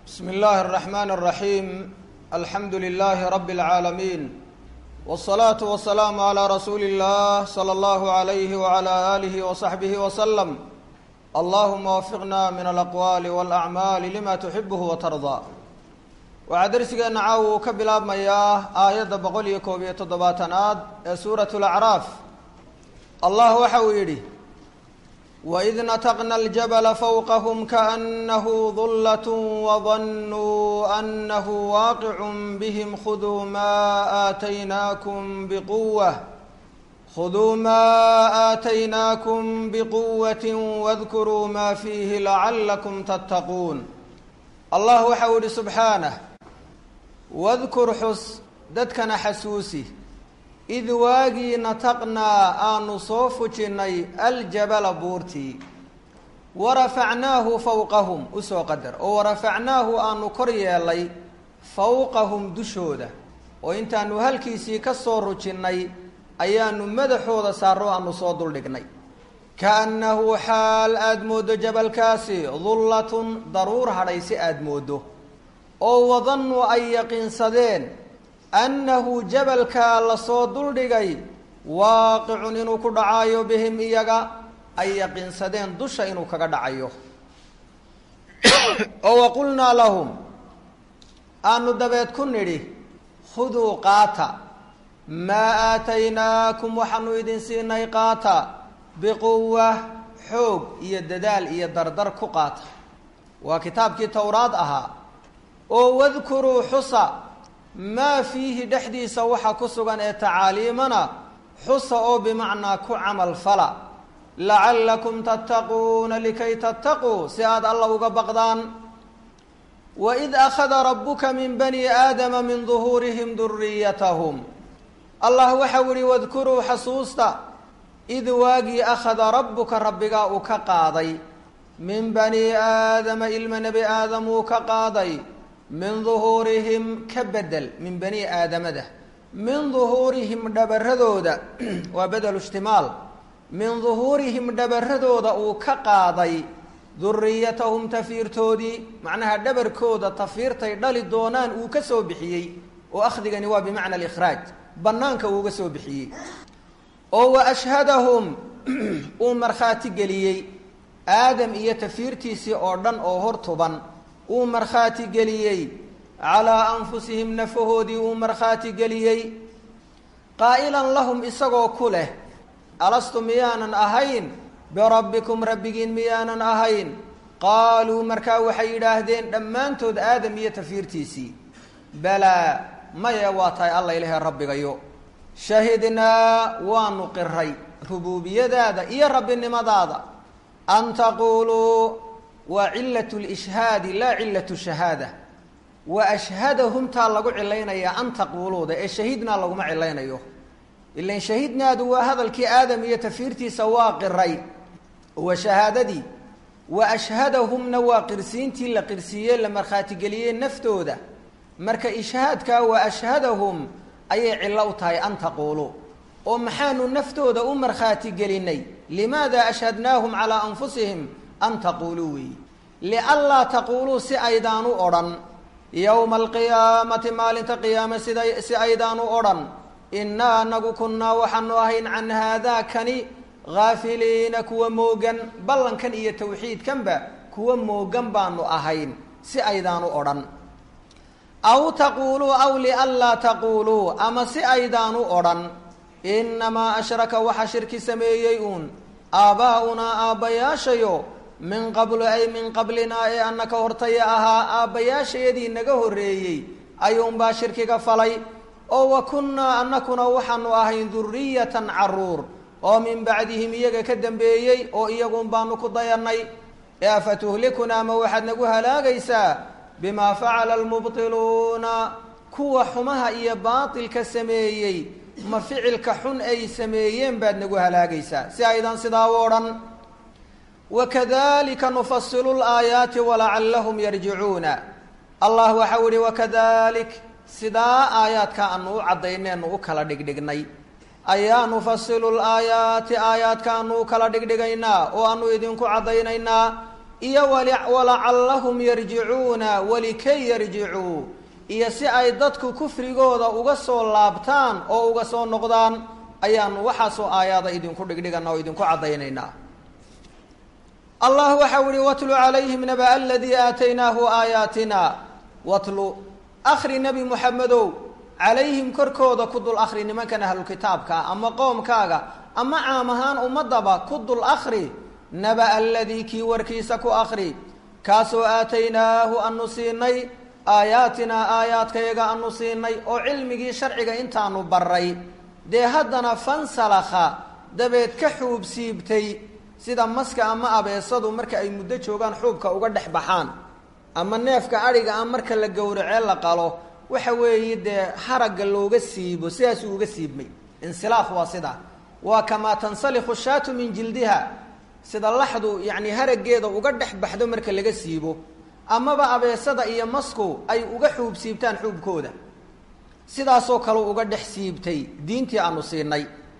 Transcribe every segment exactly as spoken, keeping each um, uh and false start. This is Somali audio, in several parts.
بسم الله الرحمن الرحيم الحمد لله رب العالمين والصلاة والسلام على رسول الله صلى الله عليه وعلى آله وصحبه وسلم اللهم وفقنا من الأقوال والأعمال لما تحبه وترضى وعدرسك نعاو كبلاب مياه آيات بقولي كوبية الضباطنات سورة الأعراف الله وحويره وإذ نتقنا الجبل فوقهم كأنه ظلة وظنوا أنه واقع بهم خذوا ما آتيناكم بقوة خذوا ما آتيناكم بقوة واذكروا ما فيه لعلكم تتقون الله وحوله سبحانه واذكر حس ددكنا حسوسي إذ واجي نتقنا أن صوفجني الجبل بورتي ورفعناه فوقهم أسو قدر ورفعناه أن كريا لي فوقهم دشودة وإنت أنو هالكيسي كسور جني أيان مدحوذ سارو أن صودر لقني كأنه حال أدمود جبل كاسي ظلة ضرور هريس أدموده أو وظنوا أن يقين صدين أنه جبل كالا صودر لغي واقع إنو كدعايو بهم إياغا أي يقين سدين دوشا إنو كدعايو أو قلنا لهم أنو دبيت كنري خذوا قاتا ما آتيناكم وحنو إذن سيني قاتا بقوة حوق يددال يدردر كقاتا وكتاب كي توراد أها أو واذكروا حصا ما فيه دحدي سوحا كسغان تعاليمنا حص او بمعنى كعمل فلا لعلكم تتقون لكي تتقوا سياد الله وقبقدان وإذ أخذ ربك من بني آدم من ظهورهم ذريتهم الله وحوري واذكروا حصوصتا إذ واقي أخذ ربك ربك وكقاضي من بني آدم إلما نبي آدم وكقاضي من ظهورهم كبدل من بني آدم ده من ظهورهم دبردودا وبدل اشتمال من ظهورهم دبردودا وكقاضي ذريتهم تفير تودي معناها دبر كودا تفير تيدل الدونان وكسو بحيي وأخذ جنوا بمعنى الإخراج بنانك وكسو بحيي أو أشهدهم ومرخاتي قليي آدم إيا تفيرتي سي أردن أو هرتبا ومرخاتي قليي على أنفسهم نفهودي ومرخاتي قليي قائلا لهم إساقوا كله ألستم ميانا أهين بربكم ربكين ميانا أهين قالوا مركاو حيداهدين لما انتود آدم يتفيرتيسي بلا ما يواتي الله إله ربك يو شهدنا ونقري ربوبية دادا إيا رب النمضادا أن تقولوا وعلة الإشهاد لا علة الشهادة وأشهدهم تالقوا علينا يا أن تقولوا ده الشهيدنا لقوا ما علينا يو إلا إن شهيدنا دوا هذا الكي آدم يتفيرتي سواق الرأي وشهادتي وأشهدهم نوا قرسين تلا قرسيين لما خاتي قليين نفتو ده مركا إشهادك وأشهدهم أي علوتاي أن تقولوا ومحانوا نفتو ده أمر خاتي قليني لماذا أشهدناهم على أنفسهم أن تقولوا لألا تقولوا سأيدان أوران يوم القيامة مالت قيامة سأيدان أوران إنا نقو كنا وحنوهين عن هذا كني غافلين كوا موغن بلن كان إيا توحيد كنبا كوا موغن بانو أهين سأيدان أوران أو تقولوا أو لألا تقولوا أما سأيدان أوران إنما أشرك وحشرك سمييون آباؤنا آبياشيو من قبل أي من قبلنا أي أنك هرتياها آبياش يدي نجه الرئي أيوم باشرك فلي أو وكنا أنكنا وحن أهين ذرية عرور أو من بعدهم يجا كدم بيي أو يجون بانك ضياني يا فتهلكنا ما واحد نجوها لا جيسا بما فعل المبطلون كوا حمها إيا باطل كسميي ما فعل كحن أي سميين بعد نجوها لا جيسا سعيدا صداورا وكذلك نفصل الآيات ولعلهم يرجعون الله وحوري وكذلك سدا آيات كأنه عضينين وكلا دقدقني أيا نفصل الآيات آيات كأنه كلا دقدقينا وأنه يدينكو عضينينا iyo walacallahum yarjicuuna walikay yarjicuu iyo si ay dadku kufrigooda uga soo laabtaan oo uga soo noqdaan ayaanu waxaasoo aayaada idinku dhigdhigana oo idinku caddaynaynaa. allah waxa uhi watlu calayhim naba aladii aataynaahu aayaatina watlu akhri nebi muxamedow calayhim korkooda ku dul akhri nimankan ahlukitaabka ama qoomkaaga ama caam ahaan ummadaba ku dul akhri naba aladii kii warkiisa ku akhri kaasoo aataynaahu anu siinay aayaatinaa aayaadkayaga anu siinay oo cilmigii sharciga intaanu baray dee haddana fansalakha dabeed ka xuub siibtay sida maska ama abeesadu marka ay muddo joogaan xuubka uga dhex baxaan ama neefka adhiga ah marka la gowracee la qalo waxa weeye dee haragga looga siibo sidaasuu uga siibmay. insilaakh waa sidaa, waa kamaa tansalikhu shaatu min jildiha, sida laxdu yacni haraggeeda uga dhex baxdo marka laga siibo, amaba abeesada iyo masku ay uga xuub siibtaan xuubkooda, sidaasoo kale uga dhex siibtay diintii aanu siinay.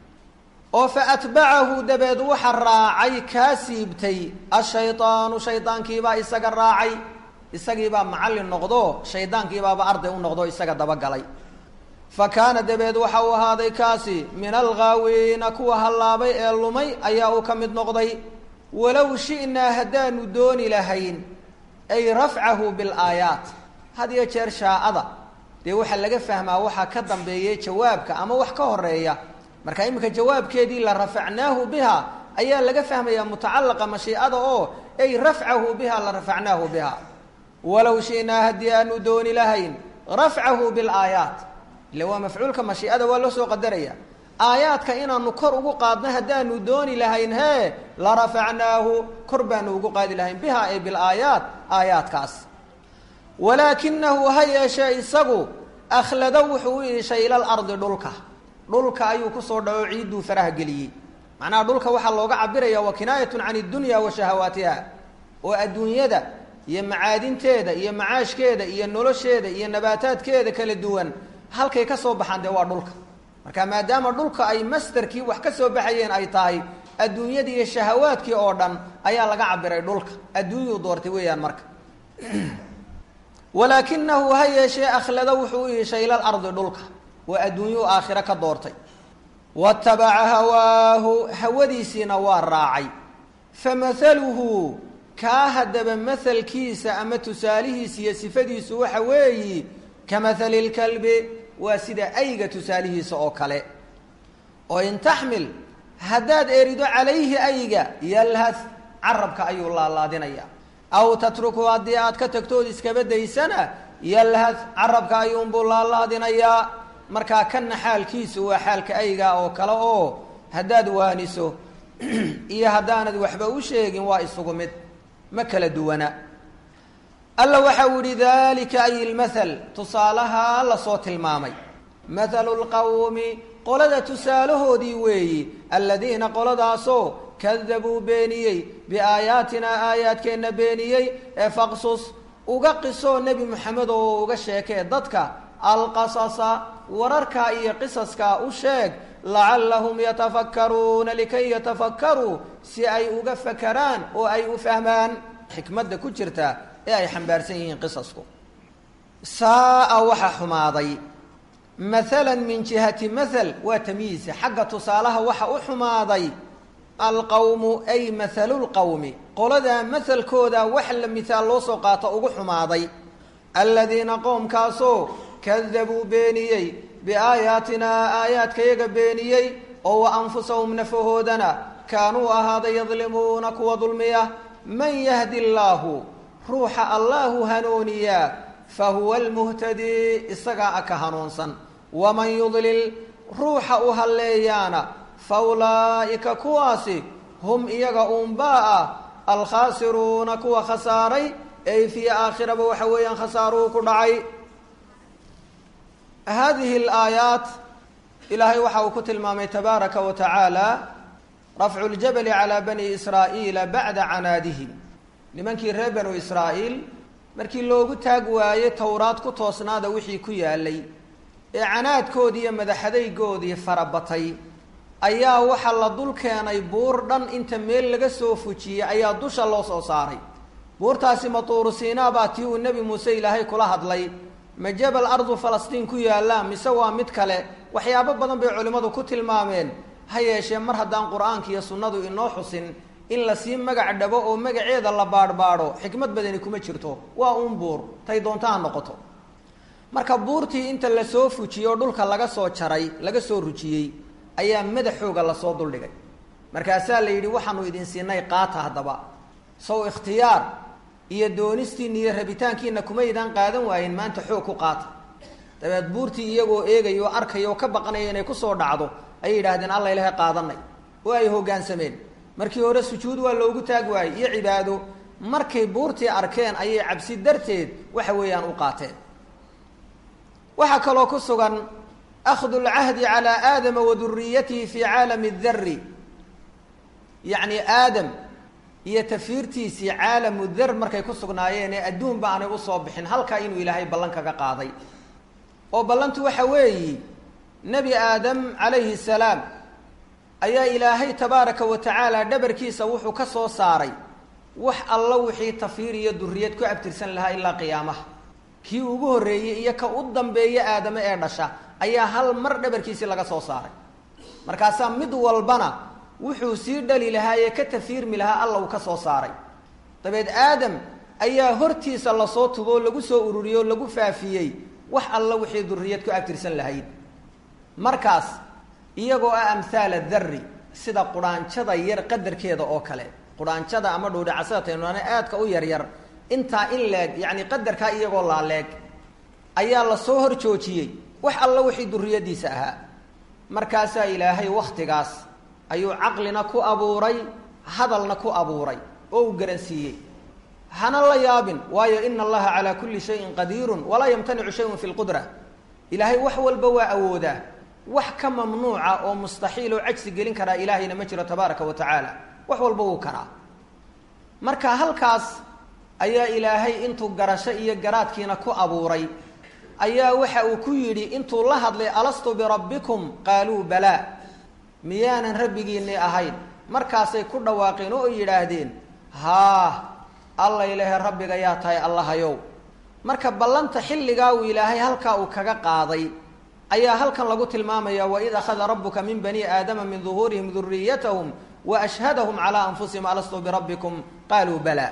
oo fa atbacahu dabeed waxa raacay kaa siibtay ashaydaanu shaydaankiibaa isaga raacay, isagiibaa macallin noqdo shaydaankiibaaba arday u noqdo isaga dabagalay. fa kaana dabeed waxa uu ahaaday kaasi min alghaawiina kuwa hallaabay ee lumay ayaa uu ka mid noqday. walow shi'naa haddaanu dooni lahayn ay rafcahu bilaayaat, had iyo jeer shaacada dee waxaa laga fahmaa waxaa ka dambeeyay jawaabka ama wax ka horeeya, marka iminka jawaabkeedii la rafacnaahu biha ayaa laga fahmayaa mutacalaqa mashiicada oo ay rafcahu biha la rafacnaahu biha. walow shi'naa haddii aanu dooni lahayn rafcahu bilaayaat, ile waa mafcuulka mashiicada waa loo soo qadaraya, aayaadka inaanu kor ugu qaadno haddaanu dooni lahayn hee la rafacnaahu kor baanu ugu qaadi lahayn biha ay bilaayaat aayaadkaas. walaakinahu ha yeeshee isagu akhlada wuxuu u iishay ila alardi dhulka, dhulka ayuu kusoo dhaco ciidduu faraha geliyey. macnaha dhulka waxaa looga cabiraya wa kinaayatun can iddunya wa shahawaatiha, oo adduunyada iyo macaadinteeda iyo macaashkeeda iyo nolosheeda iyo nabaataadkeeda kala duwan halkay ka soo baxaan dee waa dhulka. marka maadaama dhulka ay mastarkii wax ka soo baxayeen ay tahay adduunyadii iyo shahawaadkii oo dhan ayaa laga cabiray dhulka, adduunyuu doortay weeyaan marka. walaakinahu ha yeeshee akhlada wuxuu u iishay ila alardi dhulka, waa adduunyuu aakhiro ka doortay. watabaca hawaahu hawadiisiina waa raacay. famahaluhu kaa haddaba mahalkiisa ama tusaalihiisa iyo sifadiisu waxa weeyi kamahali lkalbi, waa sida ayga tusaalihiisa oo kale. oo in taxmil haddaad erido calayhi ayga yalhath carabka ayuu laalaadinaya, aw tatruku haddii aad ka tagtood iskaba daysana yalhath carabka ayuunbuu laalaadinayaa. markaa kana xaalkiisu waa xaalka ayga oo kale, oo haddaad waaniso iyo haddaanad waxba u sheegin waa isugu mid, ma kala duwana. alla waxa uu yihi dalika ay lmathal, tusaalahaa lasoo tilmaamay, mathalu lqawmi qolada tusaalahoodii weeyi, aladiina qoladaasoo kadabuu beeniyey biaayaatinaa aayaadkeenna beeniyey. ee faqsus uga qisoo nebi moxamed oo uga sheekee dadka alqasasa wararkaa iyo qisaskaa u sheeg, lacallahum yatafakkaruuna likay yatafakkaruu si ay uga fakaraan oo ay u fahmaan xikmadda ku jirta ee ay xambaarsan yihiin qisasku. saa'a waxa xumaaday mathalan min jihati mathal, waa tamyiise xagga tusaalaha waxa u xumaaday alqawmu ay mathalu lqawmi, qoladaa mathalkooda wax la mithaal loo soo qaato ugu xumaaday. aladiina qoomkaasoo kadabuu beeniyey biaayaatinaa aayaadkayaga beeniyey, oo wa anfusahum nafahoodana kaanuu ahaaday yadlimuuna kuwa dulmiya. man yahdi llaahu ruuxa allaahu hanuuniyaa fahuwa almuhtadii, isagaa a ka hanuunsan. waman yudlil ruuxa u halleeyaana fa ulaa'ika kuwaasi hum iyaga uunbaa ah alkhaasiruuna kuwa khasaaray, ay fii aakhiraba waxa weeyaan khasaaruu ku dhacay. hadihi alaayaat ilaahay waxa uu ku tilmaamay tabaaraka wa tacaala rafcu ljabali calaa bani israa'iila bacda canaadihim, nimankii reer banu israa'iil markii loogu taag waayey towraad ku toosnaada wixii ku yaalay ee canaadkoodii iyo madaxadaygoodii farabatay, ayaa waxaa la dul keenay buur dhan inta meel laga soo fujiyey ayaa dusha loo soo saaray. buurtaasi ma tuuru siinaa baa tii uu nebi muuse ilaahay kula hadlay ma jabal ardu falastiin ku yaallaa mise waa mid kale waxyaabo badan bay culimmadu ku tilmaameen ha yeeshee mar haddaan qur-aanka iyo sunnadu inoo xusin in lasii magac dhabo oo magaceeda la baadhbaadho xikmad badani kuma jirto waa uun buur tay doonta ha noqoto marka buurtii inta lasoo fujiyey oo dhulka laga soo jaray laga soo rujiyey ayaa madaxooga lasoo duldhigay markaasaa la yidhi waxaanu idin siinay qaata haddaba sow ikhtiyaar iyo doonistiinna iyo rabitaankiina kumaydaan qaadan waayen maanta xoog ku qaata dabeed buurtii iyagoo eegaya oo arkaya oo ka baqanaya inay kusoo dhacdo ayay yidhaahdeen alla ilahay qaadanay oo ay hoggaansameen markii hore sujuud waa loogu taag waayey iyo cibaado markay buurtii arkeen ayay cabsi darteed waxa weeyaan u qaateen waxaa kaloo ku sugan akhdu lcahdi calaa aadama wa duriyatihi fii caalami darri yacni aadam iyo tafiirtiisii caalamu dar markay ku sugnaayeen ee adduunba aanay usoo bixin halkaa inuu ilaahay ballan kaga qaaday oo ballantu waxa weeyi nebi aadam calayhi salaam ayaa ilaahay tabaaraka wa tacaala dhabarkiisa wuxuu ka soo saaray wax alla wixii tafiir iyo duriyad ku abtirsan lahaa ilaa qiyaamaha kii ugu horreeyey iyo ka u dambeeya aadame ee dhasha ayaa hal mar dhabarkiisii laga soo saaray markaasaa mid walbana wuxuu sii dhali lahaa ee ka tafiirmi lahaa alla uu ka soo saaray dabeed aadam ayaa hortiisa lasoo tuboo lagu soo ururiyey oo lagu faafiyey wax alla wixii duriyad ku abtirsan lahayd markaas iyagoo ah amhaala darri sida qudhaanjada yar qadarkeeda oo kale qudhaanjada ama dhuudhacasataynuana aadka u yaryar intaa in leeg yacni qadarkaa iyagoo laaleeg ayaa lasoo hor joojiyey wax alla wixii duriyaddiisa ahaa markaasaa ilaahay wakhtigaas ayuu caqlina ku abuuray hadalna ku abuuray oo uu garansiiyey hana la yaabin waayo ina allaha calaa kulli shayin qadiirun walaa yamtanicu shayun fi lqudra ilaahay wax walba waa awoodaa wax ka mamnuuca oo mustaxiil oo cajsi gelin karaa ilaahayna ma jiro tabaaraka wa tacaala wax walba wuu karaa marka halkaas ayaa ilaahay intuu garasho iyo garaadkiina ku abuuray ayaa waxa uu ku yidhi intuu la hadlay alastu birabbikum qaaluu balaa miyaanan rabbigiinni ahayn markaasay ku dhawaaqeen oo ay yidhaahdeen haa alla ilaahay rabbiga yaa tahay allahayow marka ballanta xilligaa uu ilaahay halkaa uu kaga qaaday ayaa halkan lagu tilmaamaya waid akhada rabbuka min bani aadama min duhuurihim duriyatahum wa ashhadahum calaa anfusihim alastu birabbikum qaaluu balaa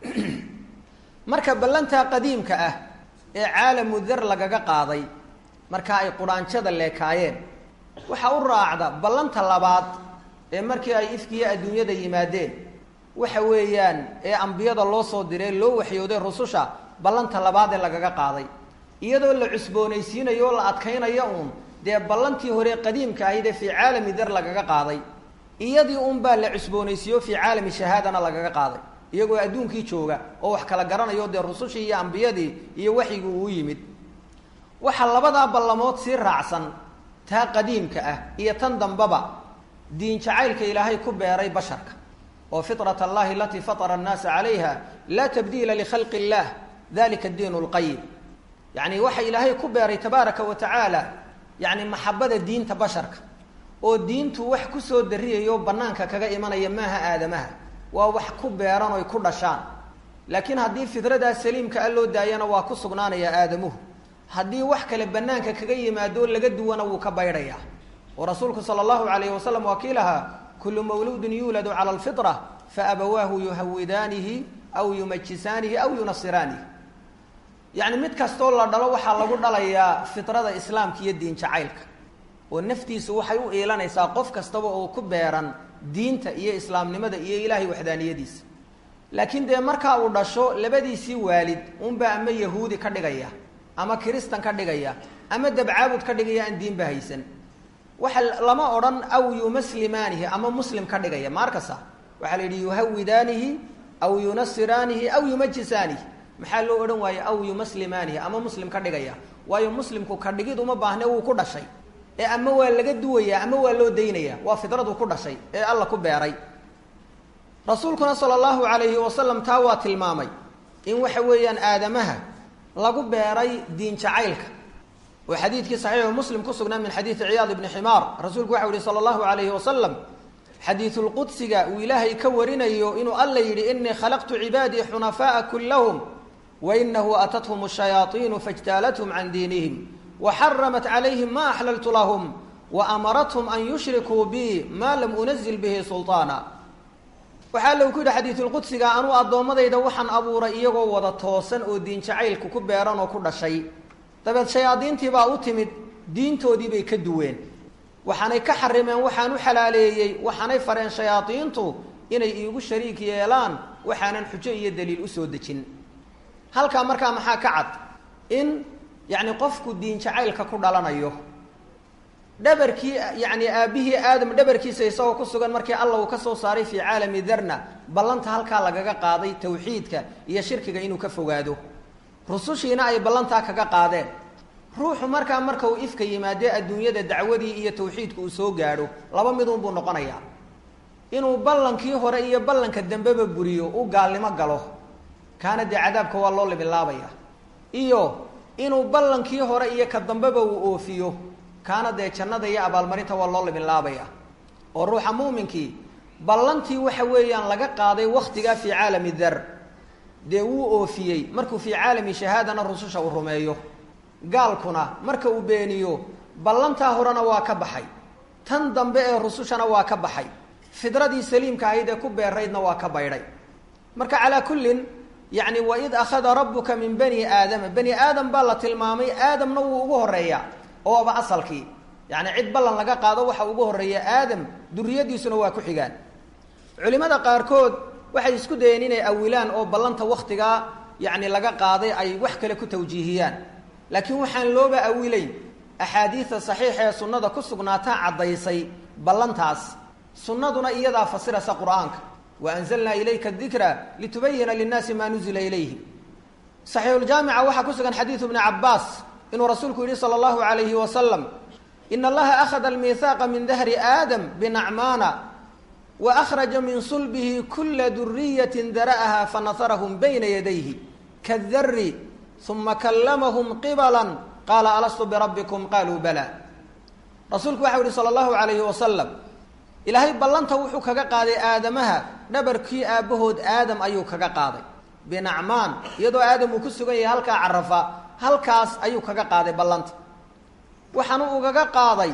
marka ballantaa qadiimka ah ee caalamu dar lagaga qaaday marka ay qudhaanjada leekaayeen waxaa u raacda ballanta labaad ee markii ay ifkiyo adduunyada yimaadeen waxa weeyaan ee ambiyada loo soo diray loo waxyooday rususha ballanta labaad ee lagaga qaaday iyadoo la cusboonaysiinayo oo la adkaynayo uun dee ballantii hore qadiimka ahayd ee fii caalami dar lagaga qaaday iyadii uunbaa la cusboonaysiiyo fii caalami shahaadana lagaga qaaday iyagoo adduunkii jooga oo wax kala garanayo dee rusushii iyo ambiyadii iyo waxyigii uu yimid waxaa labadaa ballamood sii raacsan taa qadiimka ah iyo tan dambaba diin jacaylka ilaahay ku beeray basharka oo fitrat allahi alatii fatara annaasa calayha laa tabdiila likhalqi illah dalika addiin lqayim yacni waxa ilaahay ku beeray tabaaraka wa tacaala yacni maxabada diinta basharka oo diintu wax kusoo dariyayo banaanka kaga imanaya maaha aadamaha waa wax ku beeran oy ku dhashaan laakiin haddii fidradaa saliimka a loo daayana waa ku sugnaanaya aadamuhu haddii wax kale banaanka kaga yimaado laga duwana wuu ka baydhayaa oo rasuulku sala allahu calayhi wasalam waa kii lahaa kullu mawluudin yuuladu cala alfitra faabawaahu yuhawidaanihi aw yumajisaanihi aw yunasiraanihi yacni mid kastoo la dhalo waxaa lagu dhalayaa fitrada islaamka iyo diin jacaylka oo naftiisu waxay u iilanaysaa qof kastaba oo ku beeran diinta iyo islaamnimada iyo ilaahay waxdaaniyadiisa laakiin dee markaa uu dhasho labadiisii waalid unbaa ama yahuudi ka dhigaya ama kiristan ka dhigaya ama dabcaabud ka dhigaya aan diinba haysan waxa lama odhan aw yumaslimaanihi ama muslim ka dhigaya maarkasa waxaa la yidhi yuhawidaanihi aw yunasiraanihi aw yumajisaanihi maxaa loo odhan waaye aw yumaslimaanihi ama muslim ka dhigaya waayo muslimku ka dhigid uma baahne wuu ku dhashay ee ama waa laga duwayaa ama waa loo daynaya waa fidradu ku dhashay ee alla ku beeray rasuulkuna sala allahu calayhi wasalam taa waa tilmaamay in waxa weeyaan aadamaha lagu beeray diin jacaylka oo xadiidkii saxiixu muslim ku sugnaa min xadiidi ciyaad ibni ximaar rasuulku waxau yihi sala allahu calayhi wasalam حديث القدس وإلهي كورينيو إنه الله يري إني خلقت عبادي حنفاء كلهم وإنه أتتهم الشياطين فاجتالتهم عن دينهم وحرمت عليهم ما أحللت لهم وأمرتهم أن يشركوا بي ما لم أنزل به سلطانا waxaa lagu yiri xadiisul qudsiga anu adoomadayda waxaan abuuray iyagoo wada toosan oo diin jacaylku ku beeran oo ku dhashay dabad shayaadiintii baa u timid diintoodii bay ka duween waxaanay ka xarimeen waxaan u xalaaleeyay waxaanay fareen shayaadiintu inay iigu shariik yeelaan waxaanan xujo iyo daliil u soo dejin halka markaa maxaa ka cad in yaani qofku diin jacaylka ku dhalanayo dhabarkii yaani aabihii aadam dhabarkiisa isagoo ku sugan markii Allah uu ka soo saaray fi caalami darna ballanta halka lagaga qaaday tawxiidka iyo shirkiga inuu ka fogaado rusushiina ay ballanta kaga qaadeen ruuxu markaa marka uu ifka yimaade adduunyada dacwadii iyo tawxiidku uu soo gaaro laba mid uu noqonayaa inuu ballankii hore iyo ballanka dambeba buriyo uu gaalnimo galo kaana de cadaabka waa loo libilaabaya iyo inuu ballankii hore iyo ka dambeba uu oofiyo kaana de jannada iyo abaalmarinta waa loo libilaabaya oo ruuxa muuminkii ballantii waxa weeyaan laga qaaday waqtiga fi caalami dar de uu oofiyay markuu fi caalami shahaadana rususha uu rumeeyo gaalkuna marka uu beeniyo ballanta horena waa ka baxay tan dambe ee rusushana waa ka baxay fidradii saliimka ahayd ee ku beeraydna waa ka bayray marka ala kullin yani wa id akhadha rabbuka min bani aadama bani aadam balla tilmaamay aadamna wuu ugu horeeya oo ba asalkii yani cid ballan laga qaado waxa ugu horeeya aadam duriyadiisuna waa ku xigaan culimada qaarkood waxay isku dayeen inay awilaan oo ballanta waqtiga yani laga qaaday ay wax kale ku tawjiihiyaan laakiin waxaan looba awilay axaadiisa saxiixa ee sunnada ku sugnaata cadaysay ballantaas sunnaduna iyada fasiraysa quraanka wa anzalna ilayka adh-dhikra litubayyana lin-nasi ma nuzila ilayhim sahih al-jami'a waxa ku sugan xadiis ibn Abbas inuu rasuulku yiri sallallahu alayhi wa sallam inna allaha akhadha al-mithaqa min dhahri adam bin'amana wa akhraja min sulbihi kull dhurriyyatin dara'aha fanatharahum bayna yadayhi kadh-dharri thumma kallamahum qibalan qala alastu bi rabbikum qalu bala rasuulku waxa yiri sallallahu alayhi wa sallam ilaahay ballanta wuxuu kaga qaaday aadamaha dhabarkii aabahood aadam ayuu kaga qaaday bin'aman iyadoo aadam uu ku sugan yahay halka carafa halkaas ayuu kaga qaaday ballanta waxaanu ugaga qaaday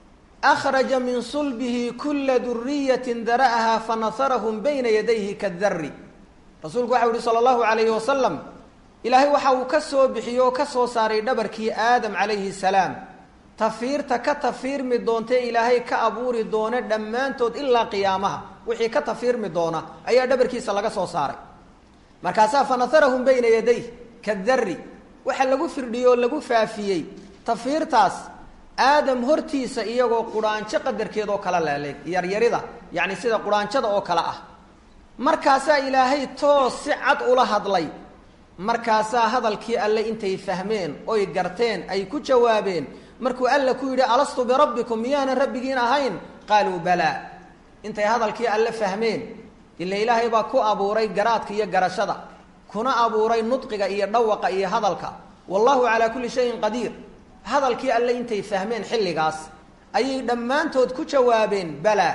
akhraja min sulbihi kull dhurriyyatin dara'aha fanatharahum bayna yadayhi kadh-dharri rasuulku waxa yiri sallallahu alayhi wa sallam ilaahay waxa uu ka soo bixiyo ka soo saaray dhabarkii aadam alayhi salaam tafiirta ka tafiirmi doonta ilaahay ka abuuri doona dhamaantood ilaa qiyaamaha wixii ka tafiirmi doona ayaa dhabarkiisa laga soo saaray markaasa fanatharahum bayna yadayhi kadh-dharri waxa lagu firdhiyo lagu faafiyay tafiirtaas aadam hortiisa iyagoo quraanjo qadarkeed oo kala leelay yar yarida yaani sida quraanjada oo kala ah markaasa ilaahay toos si cad ula hadlay markaasa hadalkii alle intay fahmeen oo ay garteen ay ku jawaabeen markuu alle ku yiri alastu bi rabbikum yaana rabbigiina ahayn qaalu bala intay hadalkii alle fahmeen illa ilaahay baa ku abuuray garaadka iyo garashada kuna abuuray nudqiga iyo dhawaqa iyo hadalka wallahu ala kulli shay'in qadir hadalkii alle intay fahmeen xilligaas ayay dhamaantood ku jawaabeen bala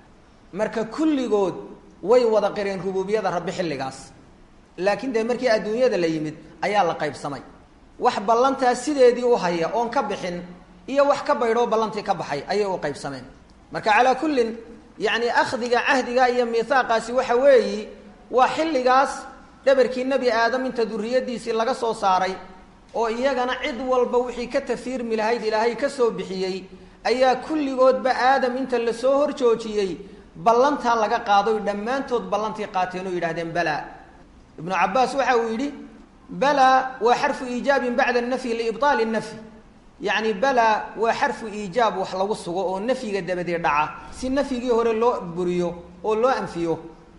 marka kulligood way wada qireen rububiyada rabbi xilligaas laakiin de markii adduunyada la yimid ayaa la qaybsamay wax ballantaa sideedii u haya oon ka bixin iyo wax ka baydho ballantii ka baxay ayay u qaybsameen marka ala kullin yani akhdiga ahdiga iyo miisaaqaasi waxa weeyi waa xilligaas dhabarkii nabi aadam inta duriyadiisii laga soo saaray oo iyagana cid walba wixii ka tafiirmi lahayd ilaahay ka soo bixiyay ayaa kulligoodba aadam inta la soo horjoojiyay ballanta laga qaaday dhamaantood ballantii qaateen oo yiraahdeen bala ibn Abbas waxa uu yiri bala wa harfu ijab ba'da an-nafy li ibtal an-nafy yani bala wa harfu ijab wax lagu sugo oo nafyiga dabadeed dhaca si nafyigii hore loo buriyo oo loo anfiyo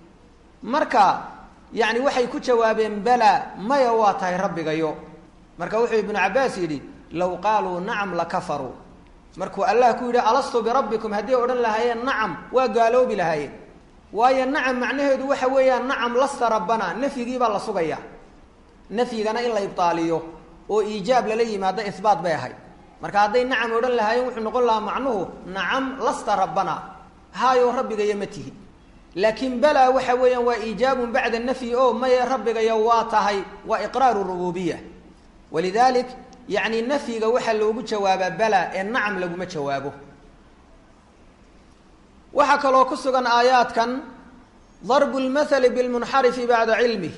marka yani waxay ku jawaabeen bala maya waa tahay rabbigayo marka wuxuu ibn Abbas yiri law qalu na'am la kafaru markuu allah ku yiri alastu bi rabbikum hadii oran lahaayeen na'am waa gaaloobi lahaayeen waayo nacam macnaheedu waxa weeyaan nacam lasta rabbana nafyigii baa la sugaya nafyigana in la ibtaaliyo oo iijaab la yimaado isbaat bay ahay marka haday nacam oran lahaayeen wuxuu noqon lahaa macnuhu nacam lasta rabbana haayo rabbigayo ma tihi laakiin balaa waxa weeyaan waa iijaabun bacda nafyi oo maya rabbigayo waa tahay waa iqraaru rububiya walidalik yacni nafyiga waxaa loogu jawaabaa balaa ee nacam laguma jawaabo waxaa kaloo ku sugan aayaadkan darbu lmathali bilmunxarifi bacda cilmih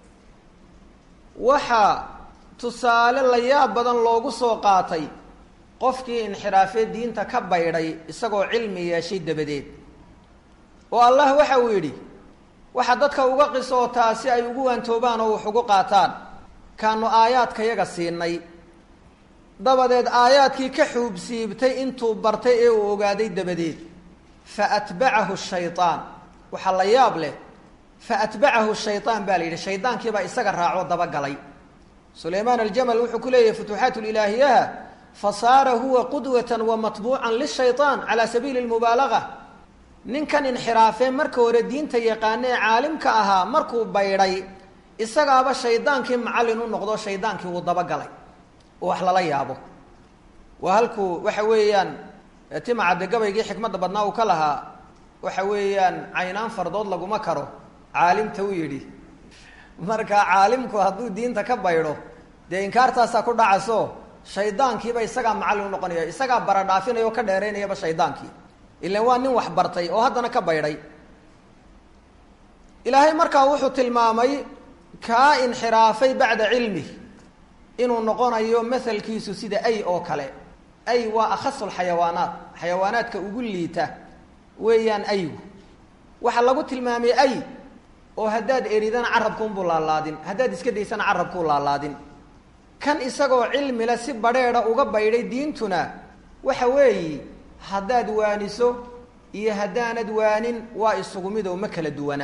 waxaa tusaale la yaab badan loogu soo qaatay qofkii inxiraafee diinta ka baydhay isagoo cilmi yeeshay dabadeed oo allah waxa uu yidhi waxaa dadka uga qisootaa si ay ugu waantoobaan oo wax ugu qaataan kaanu aayaadkayaga siinay dabadeed aayaadkii ka xuubsiibtay intuu bartay ee uu ogaaday dabadeed fa atbacahu shaytaan waxaa la yaab leh fa atbacahu shaytaan baa la yidhi shaydaankiibaa isaga raaco dabagalay sulaymaan aljamal wuxuu ku leeyahay futuuxaat ilaahiyaha fasaara huwa qudwatan wa matbuucan lishaytaan calaa sabiili lmubaalaga ninkan inxiraafee marka hore diinta yaqaane ee caalimka ahaa markuu baydhay isagaaba shaydaankii macallin u noqdo shaydaankii uu dabagalay oo wax lala yaabo waa halkuu waxa weeyaan timacadde gabaygii xikmadda badnaa uu ka lahaa waxa weeyaan caynaan fardood laguma karo caalimta u yidhi marka caalimku hadduu diinta ka baydho dee inkaartaasaa ku dhacaso shaydaankiiba isagaa macallin u noqonaya isagaa baradhaafinaya oo ka dheeraynayaba shaydaankii ilan waa nin wax bartay oo haddana ka baydhay ilaahay markaa wuxuu tilmaamay kaa inxiraafay bacda cilmih inuu noqonayo mahalkiisu sida ay oo kale ay waa akhasulxayawaanaat xayawaanaadka ugu liita weeyaan aygu waxaa lagu tilmaamay ay oo haddaad eridana carabkuunbuu laalaadin haddaad iska daysana carabkuu laalaadin kan isagoo cilmile si badheedha uga baydhay diintuna waxa weeyi haddaad waaniso iyo haddaanad waanin waa isugu mid oo ma kala duwana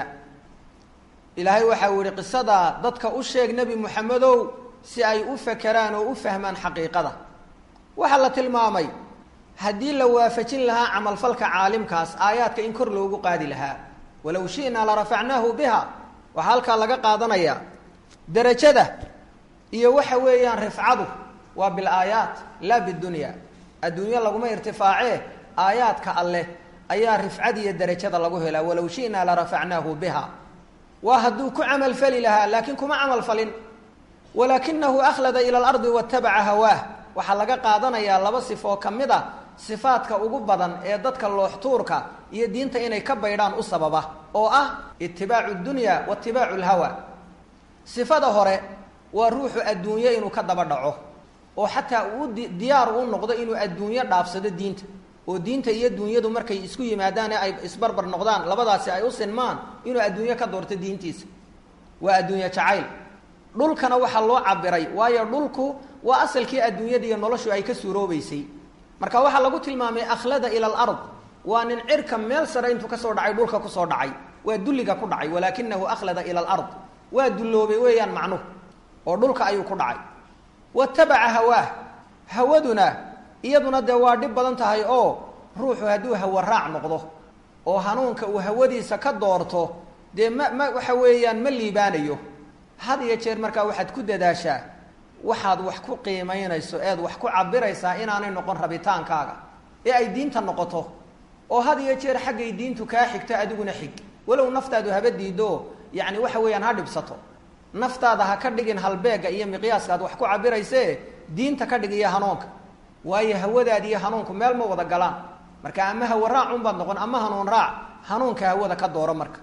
ilaahay waxa uu yihi qisadaa dadka u sheeg nebi moxamedow si ay u fakeraan oo u fahmaan xaqiiqada waxaa la tilmaamay haddii la waafajin lahaa camalfalka caalimkaas aayaadka in kor loogu qaadi lahaa walow shi'naa la rafacnaahu biha waxaa halkaa laga qaadanayaa derajada iyo waxa weeyaan rifcadu waa bilaayaat laa bidunya adduunyo laguma irtifaacee aayaadka alleh ayaa rifcad iyo derajada lagu helaa walow shi'naa la rafacnaahu biha waa hadduu ku camal fali lahaa laakiin kuma camal falin walaakinahu akhlada ila alardi watabaca hawaah waxaa laga qaadanayaa laba sifo oo ka mid a sifaadka ugu badan ee dadka looxtuurka iyo diinta inay ka baydhaan u sababa oo ah itibaacu dunya wa itibaacu lhawa sifada hore waa ruuxu adduunyo inuu ka daba dhaco oo xataa uu diyaar u noqdo inuu adduunyo dhaafsado diinta oo diinta iyo dunyadu markay isku yimaadaan ee ay isbarbar noqdaan labadaasi ay u sinmaan inuu adduunyo ka doorto diintiisa waa adduunyo jacayl dhulkana waxaa loo cabiray waayo dhulku waa asalkii adduunyada iyo noloshu ay ka suuroobeysay marka waxaa lagu tilmaamay akhlada ila alard waa nin cirka meel sare intuu kasoo dhacay dhulka kusoo dhacay waa dulliga ku dhacay walaakinahu akhlada ila alard waa dulloobay weeyaan macnuhu oo dhulka ayuu ku dhacay watabaca hawaah hawaduna iyaduna dee waa dhib badan tahay oo ruuxu hadduu hawa raac noqdo oo hanuunka uu hawadiisa ka doorto dee ma ma waxa weeyaan ma liibaanayo had iyo jeer markaa waxaad ku dadaashaa waxaad wax ku qiimaynayso eed wax ku cabiraysaa inaanay noqon rabitaankaaga ee ay diinta noqoto oo had iyo jeer xaggay diintu kaa xigto adiguna xig walow naftaadu haba diido yacni waxa weeyaan ha dhibsato naftaada ha ka dhigin halbeega iyo miqyaaskaad wax ku cabirayse diinta ka dhig iyo hanuunka waayo hawadaad iyo hanuunku meel ma wada galaan marka ama hawa raac unbaad noqon ama hanuun raac hanuunka hawada ka dooro marka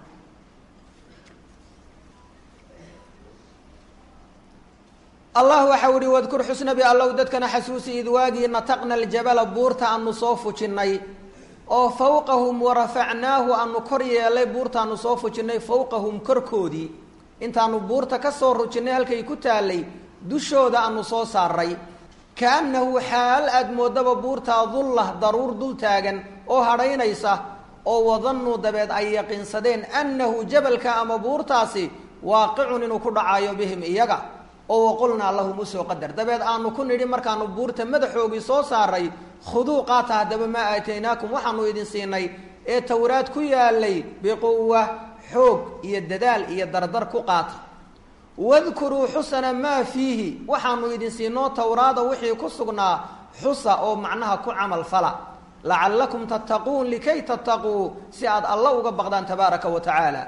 allah waxau ihi wadkur xusnabi allow dadkana xasuusi id waagii nataqna aljabala buurta aanu soo fujinnay oo fawqahum warafacnaahu aanu kor yeelay buurta aanu soo fujinnay fawqahum korkoodii intaanu buurta ka soo rujinnay halkay ku taallay dushooda aanu soo saaray kaannahu xaal aad moodaba buurtaa dullah daruur dul taagan oo hadhaynaysa oo wadannuu dabeed ay yaqiinsadeen annahu jabalka ama buurtaasi waaqicun inuu ku dhacaayo bihim iyaga oo waqulnaa lahum usoo qadar dabeed aanu ku nidhi markaanu buurta madaxoogii soo saaray khuduu qaata haddaba maa aataynaakum waxaanu idin siinay ee towraad ku yaalay biquwa xoog iyo dadaal iyo dardar ku qaata wadkuruu xusana maa fiihi waxaanu idin siinoo towraada wixii ku sugnaa xusa oo macnaha ku camal fala lacallakum tattaquun likay tattaquu si aad alla uga baqdaan tabaaraka wa tacaala.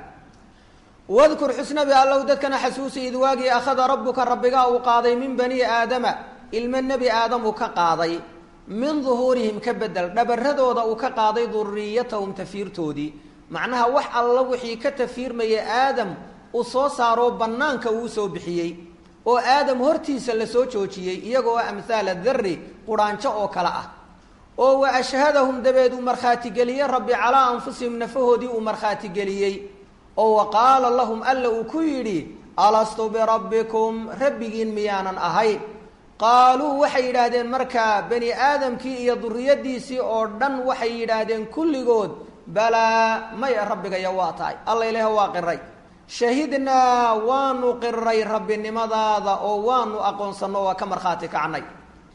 wadkur xusnabi allow dadkana xasuusi id waagii akhada rabbuka rabbigaa uu qaaday min bani aadama ilmo nebi aadam uu ka qaaday min duhuurihim ka bedel dhabaradooda uu ka qaaday duriyatahum tafiirtoodii macnaha wax alla wixii ka tafiirmaya aadam uu soo saaroo bannaanka uu soo bixiyey oo aadam hortiisa la soo joojiyey iyagoo amhaala darri quraanjo oo kale ah oo wa ashhadahum dabeed uu markhaati geliyey rabbi calaa anfusihim nafahoodii uu markhaati geliyey oo wa qaala lahum alla uu ku yidhi alastu birabbikum rabbigiin miyaanan ahay qaaluu waxay yidhaahdeen markaa bani aadamkii iyo duriyadiisii oo dhan waxay yidhaahdeen kulligood balaa may rabbigaya waa tahay alla ilaah waa qiray shahidnaa waanu qiray rabbinimadaada oo waanu aqoonsanno waa ka markhaati kacnay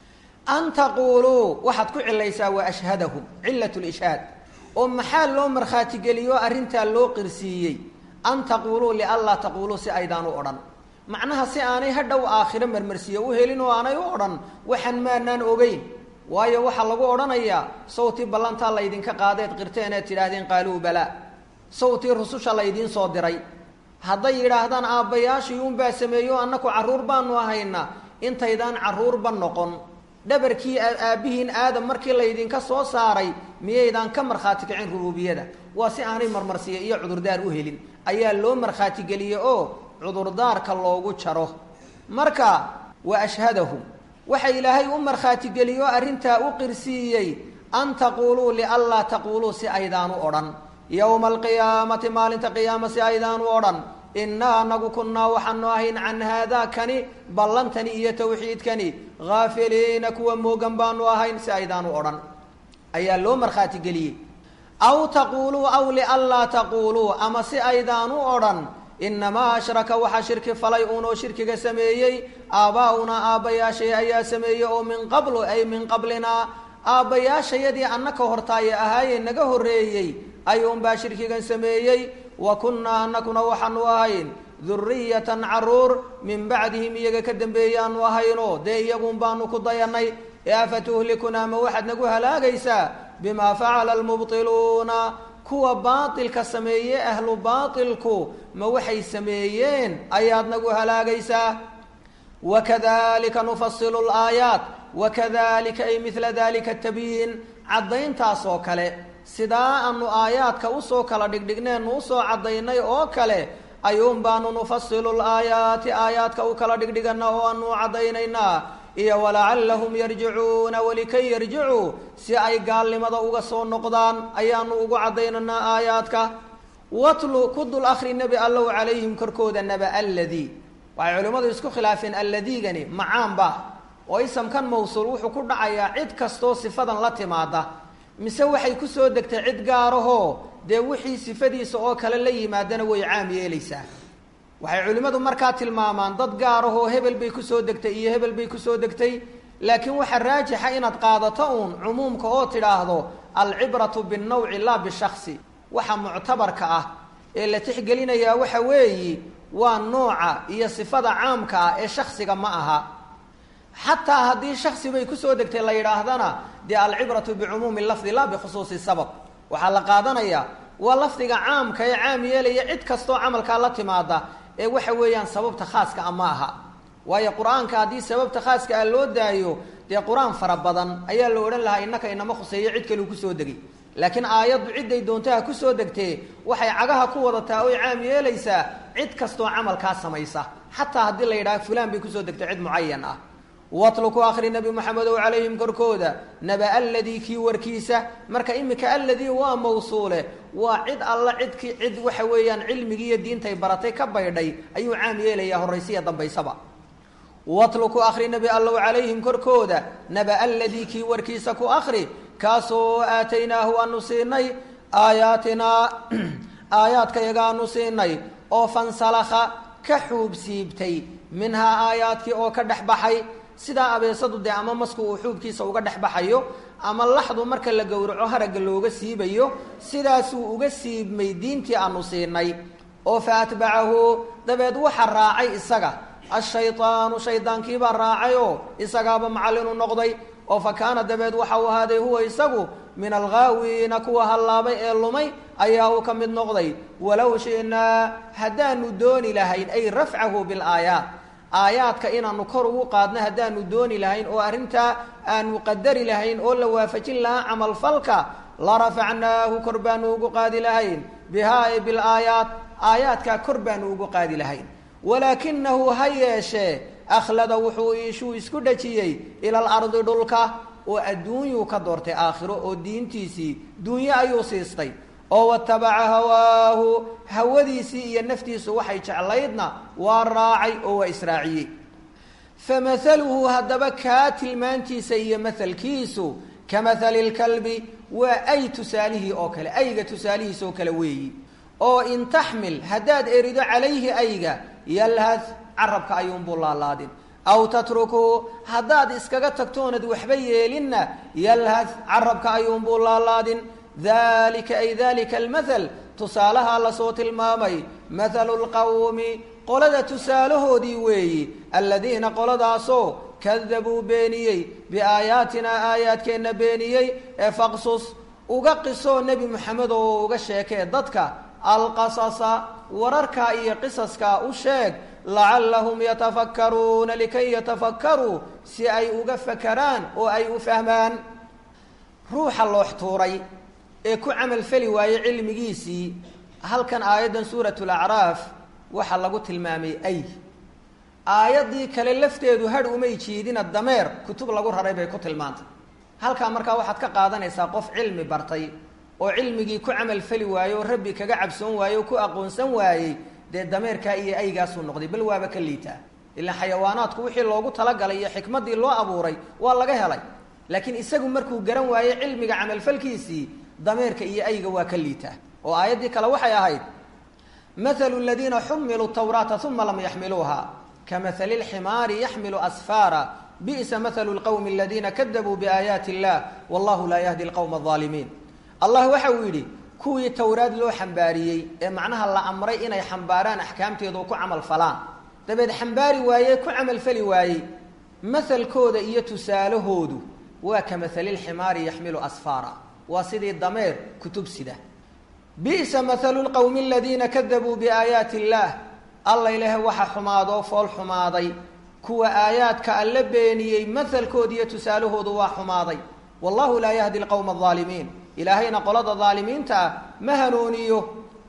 an taquuluu waxaad ku cilaysaa wa ashhadahum cilat lishhaad oo maxaa loo markhaati geliyo arrintaa loo qirsiiyey an taquuluu lianlaa taquuluu si aydaan u odhan macnaha si aanay hadhow aakhiro marmarsiiyo u helin oo aanay u odhan waxaan maanaan ogeyn waayo waxaa lagu odhanayaa sawtii ballantaa laydinka qaadeed qirteen eed tidhaahdeen qaaluu balaa sawtii rususha laydiin soo diray hadday yidhaahdaan aabbayaashii unbaa sameeyo annaku carruur baanu ahayna intaydaan carruurba noqon dhabarkii aabbihiin aadam markii laydinka soo saaray miyaydaan ka markhaati kacin rubuubiyada waa si aanay marmarsiiya iyo cudurdaar u helin ayaa loo markhaati geliyey oo cudurdaarka loogu jaro marka wa ashhadahum waxa ilaahay u markhaati geliyo arrintaa u qirsiiyey an taquuluu lianlaa taquuluu si aydaan u odhan yowma alqiyaamati maalinta qiyaama si aydaan u odhan innaa anagu kunnaa waxaanu ahayn can haadaa kani ballantani iyo tawxiidkani haafiliina kuwa moogan baanu ahayn si aydaan u odhan ayaa loo markhaati geliyey aw taquuluu aw lianlaa taquuluu ama si aydaan u odhan inamaa ashraka waxaa shirki falay uunoo shirkiga sameeyey aabbaa'unaa aabbayaashay ayaa sameeyey oo min qablu ay min qablinaa aabbayaashayadii annaka hortaaye ahaayee naga horreeyey ayuunbaa shirkigan sameeyey wa kunnaa annakuna waxaanu ahayn duriyatan caruur min bacdihim iyaga ka dambeeyaanu ahayno dee iyagun baanu ku dayanay ee afatuhlikunaa ma waxaad nagu halaagaysaa bimaa facala almubtiluuna kuwa baatilka sameeye ahlu baatilku ma waxay sameeyeen ayaad nagu halaagaysaa wakadalika nufasilu laayaat wakadalika ay midla dalika tabyiin caddayntaas oo kale sidaa aanu aayaadka usoo kala dhigdhigneenu usoo caddaynay oo kale ayuun baanu nufasilu laayaati aayaadka u kala dhigdhigana oo aanu caddaynaynaa iyo walacallahum yarjicuuna walikay yarjicuu si ay gaalnimada uga soo noqdaan ayaanu ugu caddaynanaa aayaadka watlu ku dul akri nebi allow calayhim korkooda naba alladii waxay culimmadu isku khilaafeen alladiigani macaanba oo isamkan mawsuul wuxuu ku dhacayaa cid kastoo sifadan la timaada mise waxay ku soo degtay cid gaarahoo dee wixii sifadiisa oo kale la yimaadana way caam yeelaysaa waxay culimmadu markaa tilmaamaan dad gaarahoo hebel bay kusoo degtay iyo hebel bay kusoo degtay laakiin waxaa raajixa inaad qaadato uun cumuumka oo tidhaahdo alcibratu binnawci laa bishaksi waxa muctabarka ah ee la tixgelinayaa waxa weeyi waa nooca iyo sifada caamka ah ee shaksiga ma aha xataa haddii shaksi bay kusoo degtay la yidhaahdana dee alcibratu bicumuumi lafdi laa bikhusuusi sabab waxaa la qaadanayaa waa lafdiga caamka ee caam yeelaya cid kastoo camalkaa la timaada ee waxa weeyaan sababta khaaska a ma aha waayo qur-aanka haddii sababta khaaska ah loo daayo dee qur-aan fara badan ayaa la odhan lahaa innaka inama khuseeyo cid kaleu kusoo degay laakiin aayaddu cidday doontaha kusoo degtee waxay cagaha ku wadataa oy caam yeelaysaa cid kastoo camalkaa samaysa xataa haddii la yidhaha fulaan bay kusoo degtay cid mucayan ah watlu ku akri nebi moxamedow calayhim korkooda naba alladii kii warkiisa marka imika alladii waa mawsuule waa cid alla cidki cid waxa weeyaan cilmigii iyo diintay baratay ka baydhay ayuu caam yeelayaa horraysiya dambaysaba watlu ku akri nebi allow calayhim korkooda naba alladii kii warkiisa ku akri kaasoo aataynaahu aanu siinay aayaatinaa aayaadka yagaanu siinay oo fansalakha ka xuub siibtay minhaa aayaadkii oo ka dhex baxay sidaa abeesadu dee ama masku uu xuubkiisa uga dhex baxayo ama laxdu marka la gowraco haragga looga siibayo sidaasuu uga siibmay diintii aanu siinay oo fa atbacahu dabeed waxa raacay isaga ashaydaanu shaydaankiibaa raacay oo isagaaba macallinu noqday oo fa kaana dabeed waxa uu ahaaday huwa isagu min alghaawiina kuwa hallaabay ee lumay ayaa uu ka mid noqday walow shi'naa haddaanu dooni lahayn ay rafcahu bilaayaat aayaadka inaanu kor ugu qaadno haddaanu dooni lahayn oo arrintaa aanu qadari lahayn oo la waafajin lahaa camalfalka la rafacnaahu kor baanu ugu qaadi lahayn bihaa ay bilaayaat aayaadkaa kor baanu ugu qaadi lahayn walaakinahu ha yeeshee akhlada wuxuu iishuu isku dhajiyey ila alardi dhulka oo adduunyuu ka doortay aakhiro oo diintiisii duunyo ayuu siistay oo watabaca hawaahu hawadiisii iyo naftiisu waxay jeclaydna waa raacay oo waa israaciyey famahaluhu haddaba kaa tilmaantiisa iyo mahalkiisu ka mahali lkalbi waa ay tusaalihii oo kale ayga tusaalihiisa oo kale weeyi oo in taxmil haddaad erido calayhi ayga yalhad carabka ayuunbuu laalaadin aw tatrukuu haddaad iskaga tagtoonad waxba yeelinna yalhad carabka ayuunbuu laalaadin dalika ay dalika almathal tusaalahaa lasoo tilmaamay mathalu lqawmi qolada tusaalahoodii weeyi aladiina qoladaasoo kadabuu beeniyey biaayaatinaa aayaadkeenna beeniyey ee faqsus uga qisoo nebi moxamed oo uga sheekee dadka alqasasa wararkaa iyo qisaskaa u sheeg lacallahum yatafakkaruuna likay yatafakkaruu si ay uga fakaraan oo ay u fahmaan ruuxa loox tuuray ee ku camal fali waayey cilmigiisii halkan aayaddan suurat lacraaf waxaa lagu tilmaamay ay aayaddii kale lafteedu hadh umay jiidina dameer kutub lagu raray bay ku tilmaantay halkaa markaa waxaad ka qaadanaysaa qof cilmi bartay oo cilmigii ku camal fali waaye oo rabbi kaga cabsoon waaye oo ku aqoonsan waayey dee dameerkaa iyo aygaasuu noqday bal waaba ka liitaa ilaa xayawaanaadku wixii loogu talagalay iyo xikmaddii loo abuuray waa laga helay laakiin isagu markuu garan waaye cilmiga camalfalkiisii dameerka iyo ayga waa ka liitaa oo aayaddii kale waxay ahayd mathalu aladiina xumiluu tawraata uma lam yaxmiluuha kamahali lximaari yaxmilu asfaara bi'sa mathalu lqowmi aladiina kadabuu biaayaati illah wallahu laa yahdi alqowma alظaalimiin allah waxa uu yidhi kuwii towraad loo xambaariyey ee macnaha la amray inay xambaaraan axkaamteedu ku camal falaan dabeed xambaari waayey ku camal fali waayey mahalkooda iyo tusaalahoodu waa ka mahali lximaari yaxmilu asfaara waa sidii dameer kutub sida bi'sa mathalu lqowmi aladiina kadabuu biaayaati illaah alla ilaahay waxa xumaadoo fool xumaaday kuwa aayaadka alla beeniyey mahalkooda iyo tusaalahoodu waa xumaaday wallahu laa yahdi alqowma alظaalimiin ilaahayna qolada dhaalimiinta ah ma hanuuniyo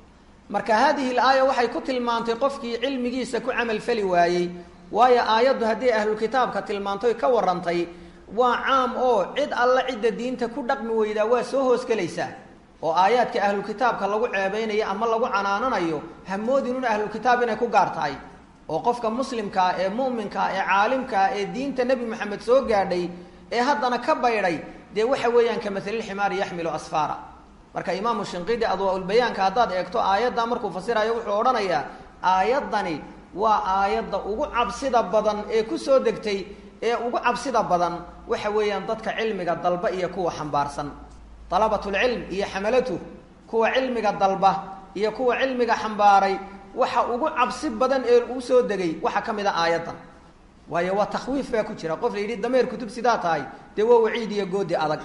marka haadihi alaaya waxay ku tilmaantay qofkii cilmigiisa ku camal fali waayey waayo aayaddu haddii ahlulkitaabka tilmaantoy ka warrantay waa caam oo cid alla cidda diinta ku dhaqmi weydaa waa soo hoosgelaysaa oo aayaadka ahlulkitaabka lagu ceebeynayo ama lagu canaananayo hamoodinun ahlulkitaab inay ku gaar tahay oo qofka muslimkaa ee mu'minkaa ee caalimkaa ee diinta nebi moxamed soo gaadhay ee haddana ka baydhay dee waxa weeyaan ka mahalilximaari yaxmilu asfaara marka imaamu shinqidi adwaa-ulbayaanka haddaad eegto aayadda markuu fasirayo wuxuu odhanayaa aayaddani waa aayadda ugu cabsida badan ee ku soo degtay ee ugu cabsida badan waxa weeyaan dadka cilmiga dalba iyo kuwa xambaarsan dalabatulcilm iyo xamalatuh kuwa cilmiga dalba iyo kuwa cilmiga xambaaray waxa ugu cabsi badan ee uu soo degay waxaa ka mid a aayaddan waayo waa takhwiif baa ku jira qof la yidhi dameer kutub sidaa tahay dee waa waciid iyo goodi adag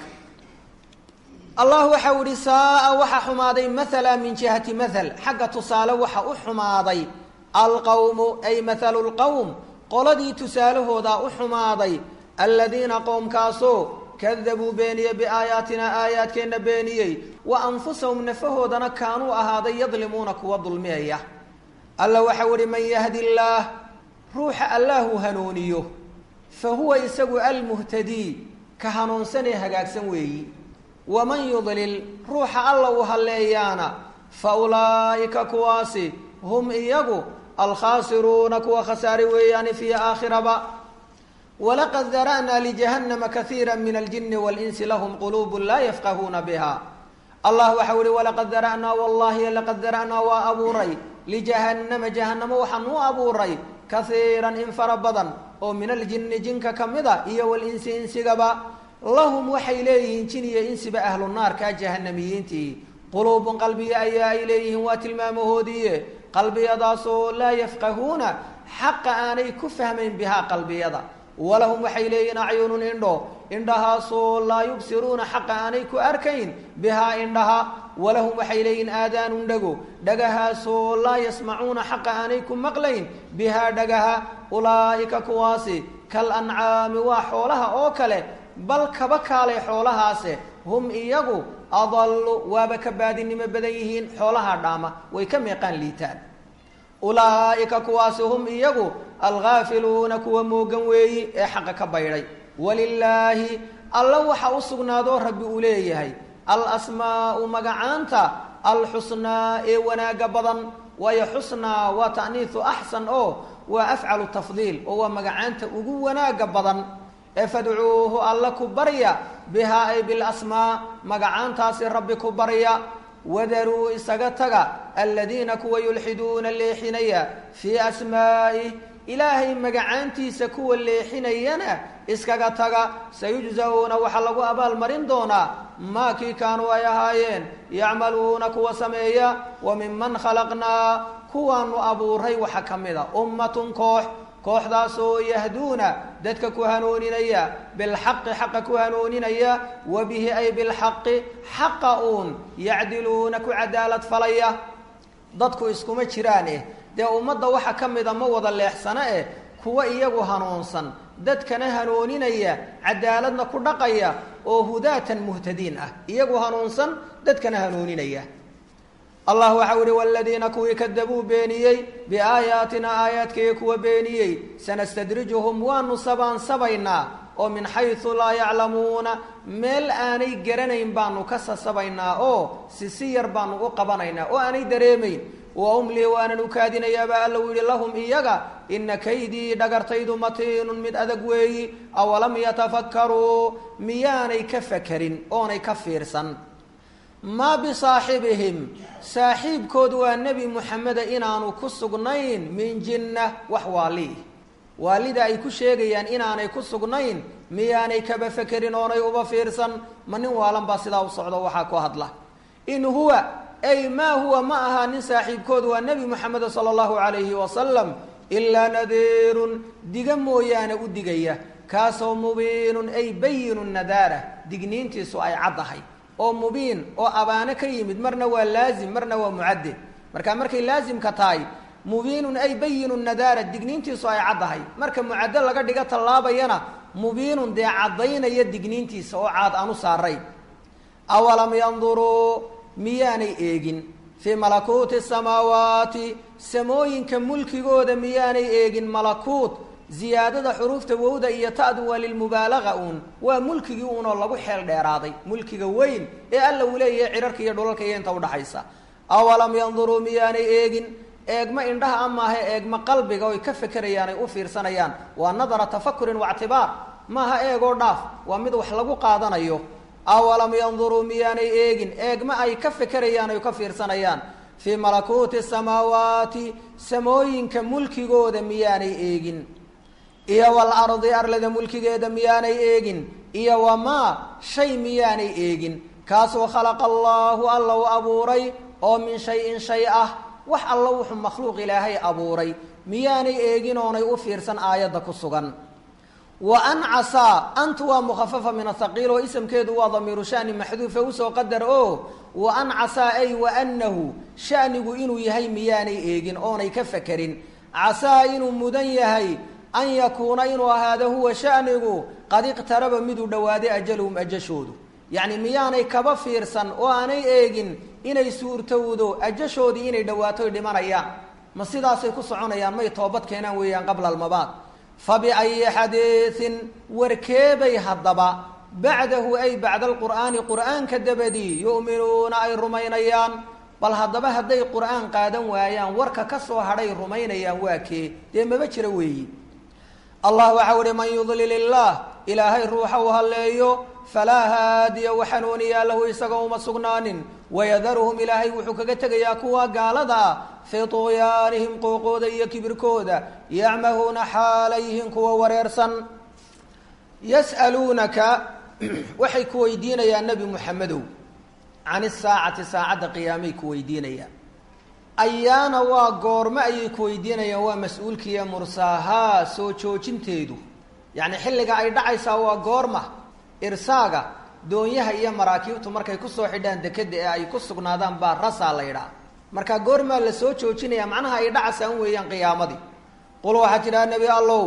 allah waxau ihi saaa waxa xumaaday mathala min jihati mathal xagga tusaale waxa u xumaaday alqowmu ay mathalu lqowm qoladii tusaalahoodaa u xumaaday aladiina qowmkaasoo kadabuu beeniyey biaayaatina aayaadkeenna beeniyey wa anfusahum nafahoodana kaanuu ahaaday yadlimuuna kuwa dulmiyaya alla waxau ihi man yahdi illaah ruuxa allaahu hanuuniyo fa huwa isagu almuhtadii ka hanuunsanee hagaagsan weeyi waman yudlil ruuxa alla uu halleeyaana fa ulaa'ika kuwaasi hum iyagu alkhaasiruuna kuwa khasaari weeyaani fii aakhiraba walaqad dara'naa lijahannama kaiira min aljini waalinsi lahum quluubun laa yafqahuuna biha allah waxau ihi walaqad dara'naa wallahi laqad dara'naa waa abuuray lijahannama jahannamo waxaan u abuuray kaiiran in fara badan oo min aljinni jinka ka mida iyo walinsi insigaba lahum waxay leeyihiin jin iyo insiba ahlu naarkaa jahanamiyiintii quluubun qalbiya ayaa ay leeyihiin waa tilmaamahoodiiye qalbiyadaasoo laa yafqahuuna xaqa aanay ku fahmayn bihaa qalbiyada walahum waxay leeyihin acyunun indho indhahaasoo laa yubsiruuna xaqa aanay ku arkayn bihaa indhaha walahum waxay leeyihin aadaanun dhago dhagahaasoo laa yasmacuuna xaqa aanay ku maqlayn bihaa dhagaha ulaa'ika kuwaasi kal ancaami waa xoolaha oo kale bal kaba kaalay xoolahaase hum iyagu adallu waaba ka baadinimo badan yihiin xoolaha dhaama way ka meeqaan liitaan ulaa'ika kuwaasi hum iyagu alghaafiluuna kuwa moogan weeyi ee xaqa ka baydhay walilaahi alla waxa u sugnaadoo rabbi uu leeyahay alasmaa'u magacaanta alxusnaa ee wanaagga badan waayo xusnaa waa ta'niisu axsan oo waa afcalu tafdiil oo waa magacaanta ugu wanaagga badan ee fadcuuhu alla ku barya bihaa ay bilasmaa magacaantaasi rabbi ku barya wadaruu isaga taga aladiina kuwa yulxiduuna leexinaya fii asmaa'ih ilaahay magacaantiisa kuwa leexinayana iskaga taga sayujzawna waxaa lagu abaalmarin doonaa maa kii kaanuu ay ahaayeen yacmaluuna kuwa sameeya wa minman khalaqnaa kuwaanu abuuray waxa ka mid a ummatun koox kooxdaasoo yahduuna dadka ku hanuuninaya bilxaqi xaqa ku hanuuninaya wa bihi ay bilxaqi xaqa uun yacdiluuna ku cadaalad falaya dadku iskuma jiraan eh dee ummadda waxa ka mida ma wada leexsana eh kuwa iyagu hanuunsan dadkana hanuuninaya cadaaladna ku dhaqaya oo hudaatan muhtadiin ah iyagu hanuunsan dadkana hanuuninaya allah waxa uhi waladiina kuwii kadabuu beeniyey biaayaatina aayaadkii kuwa beeniyey sanastadrijuhum waanu sabaansabaynaa oo min xaysu laa yaclamuuna meel aanay garanayn baanu ka sasabaynaa oo si si yar baanu u qabanaynaa oo aanay dareemayn wa umlii waanan u kaadinayaabaa alla u yihi lahum iyaga ina kaydii dhagartaydu matiinun mid adag weeyi awalam yatafakkaruu miyaanay ka fakerin oonay ka fiirsan maa bisaaxibihim saaxiibkoodu waa nebi muxameda inaanu ku sugnayn min jinna wax waali waalida ay ku sheegayaan inaanay ku sugnayn miyaanay kaba fekerin oonay uba fiirsan ma nin waalan baa sidaa u socdo waxaa ku hadla in huwa ay maa huwa ma aha nin saaxiibkoodu waa nebi muxameda sala allahu calayhi wasalam ilaa nadiirun diga mooyaane u digaya kaasoo mubiinun ay bayinu nadaara digniintiisu ay caddahay oo mubiin oo abaano ka yimid marna waa laazim marna waa mucadid marka markay laazimka tahay mubiinun ay bayinu nadaara digniintiisu ay caddahay marka mucaddo laga dhiga tallaabayana mubiinun dee caddaynaya digniintiisa oo caad aanu saaray awalam yanduruu miyaanay eegin fii malakuuti samaawaati samooyinka mulkigooda miyaanay eegin malakuut ziyaadada xuruufta wowda iyo ta'du waa lilmubaalaga uun waa mulkigii uunoo lagu xeel dheeraaday mulkiga weyn ee alla uu leeyahay cirarka iyo dhulalka iyo inta udhaxaysa awalam yanduruu miyaanay eegin eegma indhaha amaahe eegma qalbiga oy ka fekerayaan ay u fiirsanayaan waa nadara tafakurin waictibaar maaha eegoo dhaaf waa mid wax lagu qaadanayo awalam yanduruu miyaanay eegin eegma ay ka fekerayaan ay ka fiirsanayaan fii malakuuti samaawaati samooyinka mulkigooda miyaanay eegin iyo walardi arlada mulkigeeda miyaanay eegin iyo wamaa shay miyaanay eegin kaasoo khalaqa allaahu alla u abuuray oo min shayin shay ah wax alla wuxuu makhluuq ilaahay abuuray miyaanay eegin oonay u fiirsan aayadda ku sugan wa an casaa antu waa mukhafafa min athaqiil oo isamkeedu waa damiiru shani maxduufe usoo qadar oo wa an casaa ay wa annahu shanigu inuu yahay miyaanay eegin oonay ka fekerin casaa inuu mudan yahay an yakuuna inuu ahaado huwa shanigu qad iqtaraba miduu dhowaaday ajaluhum ajashoodu yacni miyaanay kaba fiirsan oo aanay eegin inay suurtowdo ajashoodii inay dhowaato dhimanayaan ma sidaasay ku soconayaan may toobad keenaan weeyaan qabla almabaad fa biayi xadiiin warkeebay haddaba bacdahu ay bacda alqur'aani qur'aanka dabadii yu'minuuna ay rumaynayaan bal haddaba hadday qur'aan qaadan waayaan warka ka soo hadhay rumaynayaan waa kee dee maba jira weeyi allah waxau uhi man yudlil illaah ilaahay ruuxa u halleeyo falaa haadiya wa xanuuniyaa lahu isaga uma sugnaanin wayadaruhum ilaahay wuxuu kaga tegayaa kuwa gaalada ah fii tuqyaanihim qooqooda iyo kibirkooda yacmahuuna xaalayhin kuwa wareersan yas'aluunaka waxay ku weydiinayaan nebi muxamedow can isaacati saacadda qiyaamay ku weydiinayaan ayaana waa goormo ayay ku weydiinayaan waa mas-uulkiiya mursaahaa soo joojinteedu yacni xilliga ay dhacaysaa waa goorma irsaaga doonyaha iyo maraakiibtu markay kusoo xidhaan dekeda ee ay ku sugnaadaan baa rasaa la yidhaha markaa goormaa la soo joojinaya macnaha ay dhacasaan weeyaan qiyaamadii qul waxaa tidhaha nebi allow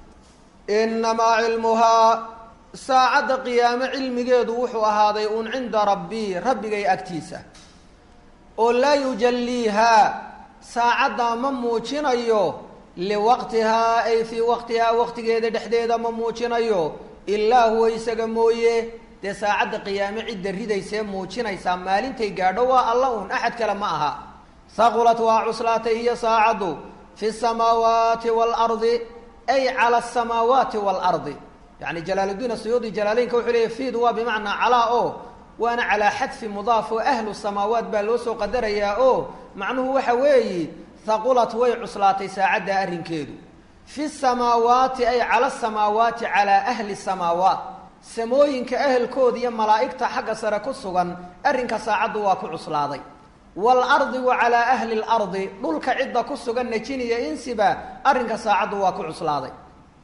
inamaa cilmuhaa saacadda qiyaame cilmigeedu wuxuu ahaaday uun cinda rabbii rabbigay agtiisa oo laa yujalliihaa saacaddaa ma muujinayo liwaqtihaa ay fii waqtihaa waqtigeeda dhexdeeda ma muujinayo ilaa huwa isaga mooye dee saacadda qiyaame cidda ridaysee muujinaysaa maalintay gaadho waa alla uun axad kale ma aha haqulat waa cuslaatay iyo saacaddu fi samaawaati waalardi ay cala asamaawaati waalardi yacni jalaaluddiin asuyuudi jalaaleynka wuxuu leeyahy fiid waa bimacnaa calaa oo waana calaa xadfi mudaaf oo ahlu samaawaat baa loo soo qadarayaa oo macnuhu waxa weeyi haqulat way cuslaatay saacadda arrinkeedu fi samaawaati ay cala asamaawaati calaa ahli samaawaat samooyinka ahelkooda iyo malaa'igta xagga sare ku sugan arrinka saacaddu waa ku cuslaaday waalardi wa calaa ahli lardi dhulka cidda ku suganna jin iyo insiba arrinka saacaddu waa ku cuslaaday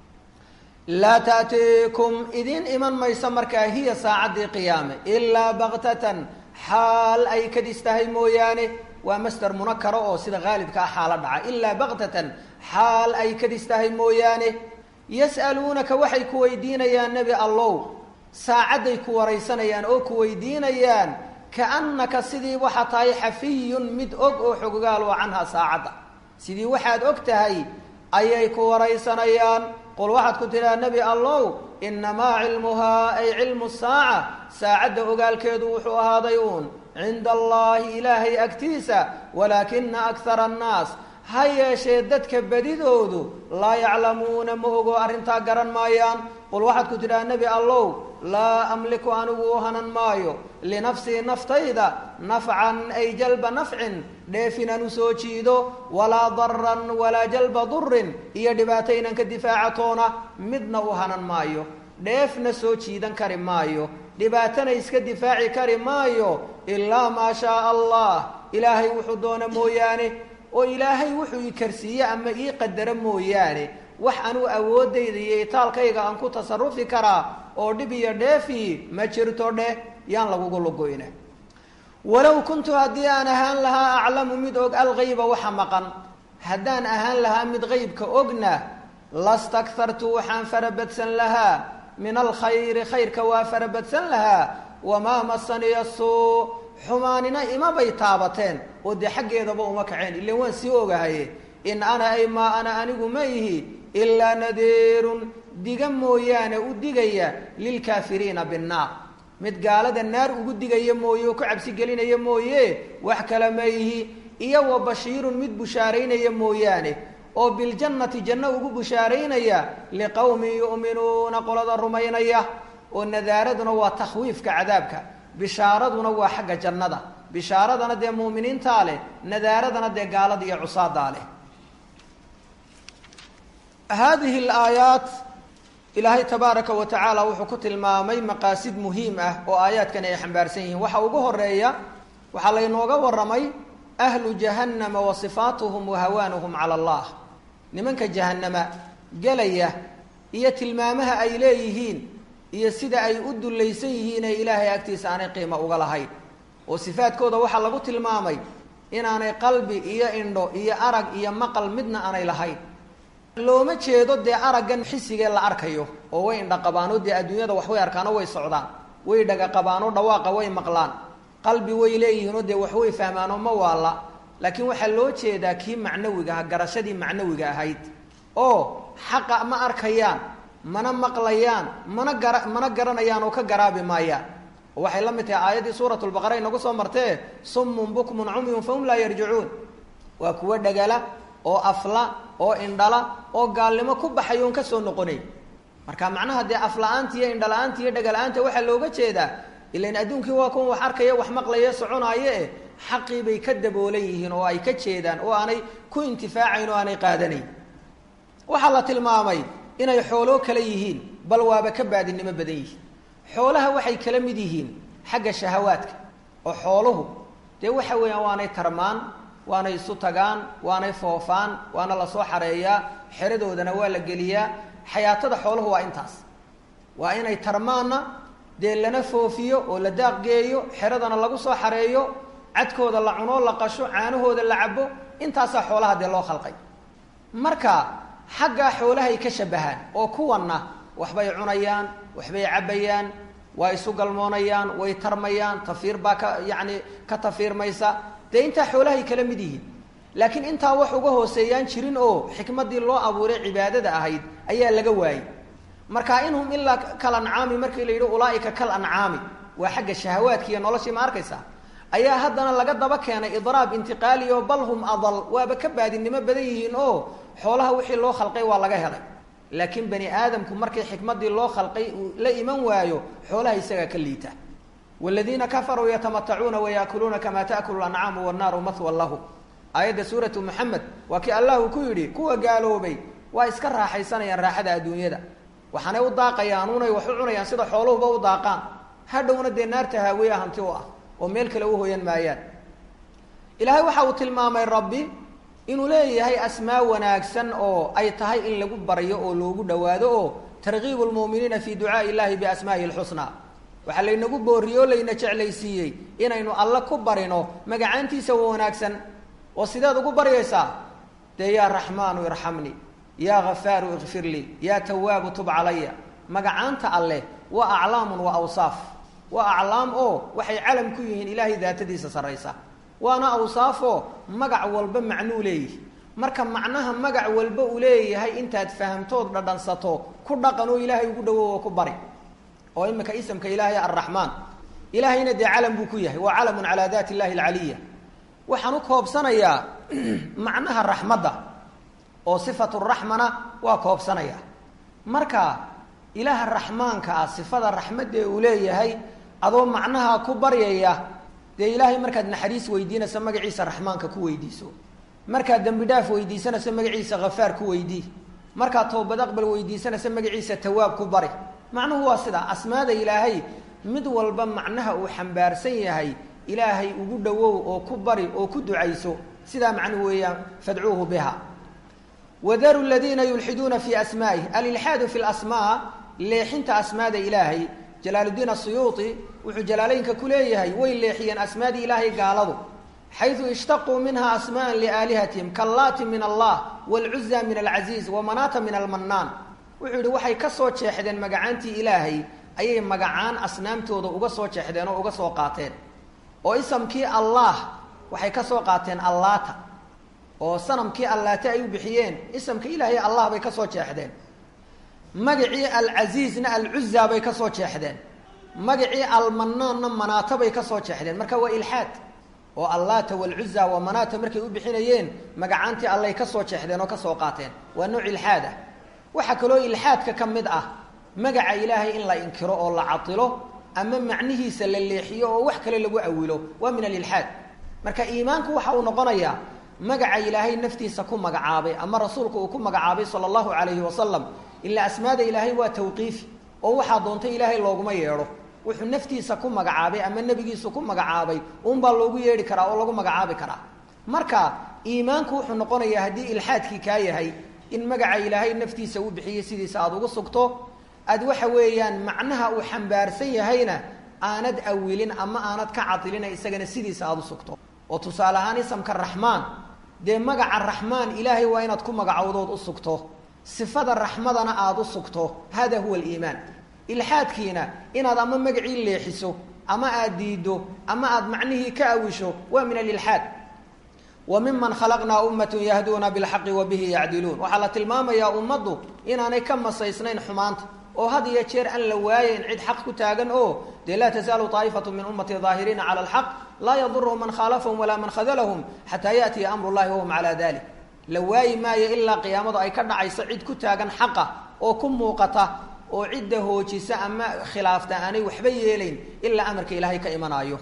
laa taatiikum idiin iman mayso markaa hiya saacaddii qiyaame ilaa baktatan xaal ay kadis tahay mooyaane waa masder munakaro oo sida haalibka ah xaalo dhaca ilaa baktatan xaal ay kadis tahay mooyaane yas'aluunaka waxay ku weydiinayaan nebi allow saacadday ku waraysanayaan oo ku weydiinayaan kaannaka sidii waxaa tahay xafiyun mid og oo xoggaal oo canha saacadda sidii waxaad og tahay ayay ku waraysanayaan qul waxaad ku tidhaha nebi allow inamaa cilmuhaa ay cilmu saaca saacadda ogaalkeedu wuxuu ahaaday uun cinda allaahi ilaahay agtiisa walaakina akhara annaas ha yeeshee dadka badidoodu laa yaclamuuna ma ogo arrintaa garan maayaan qul waxaad ku tidhaha nebi allow laa amliku anigu u hanan maayo linafsii naftayda nafcan ay jalba nafcin dheefinan u soo jiido walaa daran walaa jalba durin iyo dhibaato inan ka difaacatoona midna u hanan maayo dheefna soo jiidan kari maayo dhibaatana iska difaaci kari maayo ilaa maa shaaa allah ilaahay wuxuu doona mooyaane oo ilaahay wuxuu ii karsiiye ama ii qadaro mooyaane wax anuu awooddayda iyo itaalkayga aan ku tasarufi karaa oo dhib iyo dheefi ma jirto dheh yaan lagugu lugoyna walow kuntu haddii aan ahaan lahaa aclamu mid og algayba waxa maqan haddaan ahaan lahaa mid qeybka ogna lastakhartu waxaan farabadsan lahaa min alkhayri khayrka waa farabadsan lahaa wamaa masaniya suu xumaanina imabay taabateen oo dee xaggeedaba uma kaceen ilan waan sii ogahaye in ana ay maa ana anigu ma ihi ilaa nadiirun diga mooyaane u digaya lilkaafiriina binnaar mid gaalada naar ugu digaya mooye oo ku cabsi gelinaya mooye wax kale ma ihi iyo wa bashiirun mid bushaaraynaya mooyaane oo biljannati janno ugu bushaaraynaya liqowmin yu'minuuna qolada rumaynaya oo nadaaraduna waa takhwiifka cadaabka bishaaraduna waa xagga jannada bishaaradana dee muuminiintaa leh nadaaradana dee gaalada iyo cusaadaa leh haadihi alaayaat ilaahay tabaaraka wa tacaala wuxuu ku tilmaamay maqaasid muhiim ah oo aayaadkani ay xambaarsan yihiin waxa ugu horeeya waxaa laynooga warramay ahlu jahannama wa sifaatuhum wa hawaanuhum cala allah nimanka jahannama gelaya iyo tilmaamaha ay leeyihiin iyo sida ay u dullaysan yihiin ee ilaahay agtiisa aanay qiimo uga lahayn oo sifaadkooda waxaa lagu tilmaamay inaanay qalbi iyo indho iyo arag iyo maqal midna aanay lahayn looma jeedo dee araggan xisigee la arkayo oo way indha qabaanoo dee adduunyada wax way arkaanoo way socdaan way dhaga qabaanoo dhawaaqa way maqlaan qalbi way leeyihiinoo dee wax way fahmaanoo ma waalla laakiin waxaa loo jeedaa kii macnawiga aha garashadii macnawiga ahayd oo xaqa ma arkayaan mana maqlayaan mana gara mana garanayaan oo ka garaabi maayaan oo waxay la mid tahay aayaddii suurat lbaqara inagu soo martee summun bukmun cumyun fahum laa yarjicuun waa kuwo dhagala oo afla oo indhala oo gaalnimo ku baxay oon ka soo noqonay marka macnaha dee afla-aanta iyo indhala-aanta iyo dhaga-la-aanta waxaa looga jeedaa ilan adduunkii waa kuwan wax arkaya wax maqlaya soconaaye eh xaqii bay ka daboolan yihiin oo ay ka jeedaan oo aanay ku intifaacayn oo aanay qaadanayn waxaa la tilmaamay inay xooloo kale yihiin bal waaba ka baadinimo badan yihiin xoolaha waxay kala mid yihiin xagga shahawaadka oo xooluhu dee waxa weeyaan waanay tarmaan waanay isu tagaan waanay foofaan waana lasoo xareeyaa xeradoodana waa la geliyaa xayaatada xooluhu waa intaas waa inay tarmaana dee lana foofiyo oo la daaq geeyo xeradana lagu soo xareeyo cadkooda la cuno la qasho caanahooda la cabo intaasaa xoolaha dee loo khalqay marka xaggaa xoolahay ka shabahaan oo kuwanna waxbay cunayaan waxbay cabbayaan waa isu galmoonayaan way tarmayaan tafiir baa ka yacni ka tafiirmaysa dee intaa xoolahay kala mid yihiin laakiin intaa wax uga hooseeyaan jirin oo xikmaddii loo abuuray cibaadada ahayd ayaa laga waayey marka inhum ilaa kal ancaami markii la yidhi ulaa'ika kal ancaami waa xagga shahawaadki iyo noloshii ma arkaysaa ayaa haddana laga daba keenay idraab intiqaali oo bal hum adal waaba ka baadinimo badan yihiin oo xoolaha wixii loo khalqay waa laga helay laakiin bani aadamku markii xikmaddii loo khalqay uu la iman waayo xoolaha isagaa ka liita waladiina kafaruu yatamatacuuna wayaakuluuna kamaa taakulu ancaamu wannaaru mahwan lahum aayadda suuratu moxamed waa kii allah uu ku yidhi kuwa gaaloobay waa iska raaxaysanayaan raaxada adduunyada waxaanay u daaqayaan unay wax u cunayaan sida xooluhuba u daaqaan hadhowna dee naarta haawiya hanti u ah oo meel kale u hoyan maayaan ilaahay waxa uu tilmaamay rabbi inuu leeyahay asmaa wanaagsan oo ay tahay in lagu baryo oo loogu dhawaado oo targhiibu lmu'miniina fii ducaa'i illahi biasmaa'ihi alxusnaa waxaa laynagu boorriyo o layna jeclaysiiyey inaynu alla ku barino magacaantiisa wanaagsan oo sideed ugu baryaysaa dee yaa raxmaanu irxamnii yaa gafaaru ikfir lii yaa tawaabu tub calaya magacaanta alleh waa aclaamun wa awsaaf waa aclaam oo waxay calam ku yihiin ilaahay daatadiisa sarraysa waana awsaafoo magac walba macnuu leeyihi marka macnaha magac walba uu leeyahay intaad fahamtood dhadhansato ku dhaqan oo ilaahay ugu dhawow oo ku bari oo imika isamka ilaahay arraxmaan ilaahayna dee calam buu ku yahay waa calamun calaa daati illahi alcaliya waxaan u koobsanayaa macnaha raxmadda oo sifatu raxmana waa koobsanayaa marka ilaaha raxmaanka ah sifada raxmadee uu leeyahay adoo macnaha ku baryaya dee ilaahay markaad naxariis weydiinaysa magaciisa raxmaanka ku weydiiso markaad dembi dhaaf weydiisanaysa magaciisa hafaar ku weydii markaad toobad aqbal weydiisanaysa magaciisa tawaab ku bari macnuhu waa sidaa asmaada ilaahay mid walba macnaha uu xambaarsan yahay ilaahay ugu dhawow oo ku bari oo ku ducayso sidaa macnuhu weeyaan fadcuuhu biha wadaru ladiina yulxiduuna fi asmaa'ih alilxaadu fi lasmaa leexinta asmaada ilaahay jalaaluddiin asuyuuti wuxuu jalaaleynka ku leeyahay way leexiyeen asmaadii ilaahay gaaladu xaydu ishtaquu minha asmaa'an liaalihatihim kallaati min allah waalcuza min alcaziiz wamanaata min almannaan wuxuu yidhi waxay ka soo jeexdeen magacaantii ilaahay ayay magacaan asnaamtooda uga soo jeexdeen oo uga soo qaateen oo isamkii allah waxay ka soo qaateen allaata oo sanamkii allaate ay u bixiyeen isamka ilaahay allah bay ka soo jeexdeen magacii alcasiizna alcuza bay ka soo jeexdeen magacii almanaanna manaata bay ka soo jeexdeen marka waa ilxaad oo allaata walcuza wa manaata markay u bixinayeen magacaantii allay ka soo jeexdeen oo ka soo qaateen waa nooc ilxaad ah waxaa kaloo ilxaadka ka mid ah magaca ilaahay in la inkiro oo la catilo ama macnihiisa la leexiyo oo wax kale lagu awilo waa min alilxaad marka iimaanku waxa uu noqonayaa magaca ilaahay naftiisa ku magacaabay ama rasuulku uu ku magacaabay sala allahu calayhi wasalam ilaa asmaada ilaahay waa tawqiifi oo waxaa doontay ilaahay looguma yeedho wuxuu naftiisa ku magacaabay ama nebigiisu ku magacaabay uunbaa loogu yeedhi karaa oo lagu magacaabi karaa marka iimaanku wuxuu noqonayaa haddii ilxaadkii kaa yahay in magaca ilaahay naftiisa uu bixiyey sidiisa aada ugu sugto aad waxa weeyaan macnaha uu xambaarsan yahayna aanad awilin ama aanad ka cadilina isagana sidiisa aada u sugto oo tusaale ahaan isamka raxmaan dee magaca raxmaan ilaahay waa inaad ku magacowdood u sugto sifada raxmadana aada u sugto hada huwa aliimaan ilxaadkiina inaad ama magacii leexiso ama aada diiddo ama aada macnihii ka awisho waa min alilxaad wa miman khalaqnaa ummatun yahduuna bilxaqi wa bihi yacdiluun waxaa la tilmaamayaa ummaddu inaanay ka masaysnayn xumaanta oo had iyo jeer aan la waayeyn cid xaq ku taagan oo dee laa tasaalu taa'ifatu min ummati daahiriina cala alxaq laa yaduruhum man khaalafahum walaa man khadalahum xataa yaatiya amru llahi wahum calaa dalik la waayi maayo ilaa qiyaamadu ay ka dhacayso cid ku taagan xaqa oo ku muuqata oo cidda hoojisa ama khilaafta aanay waxba yeelayn ilaa amarka ilaahay ka imanaayo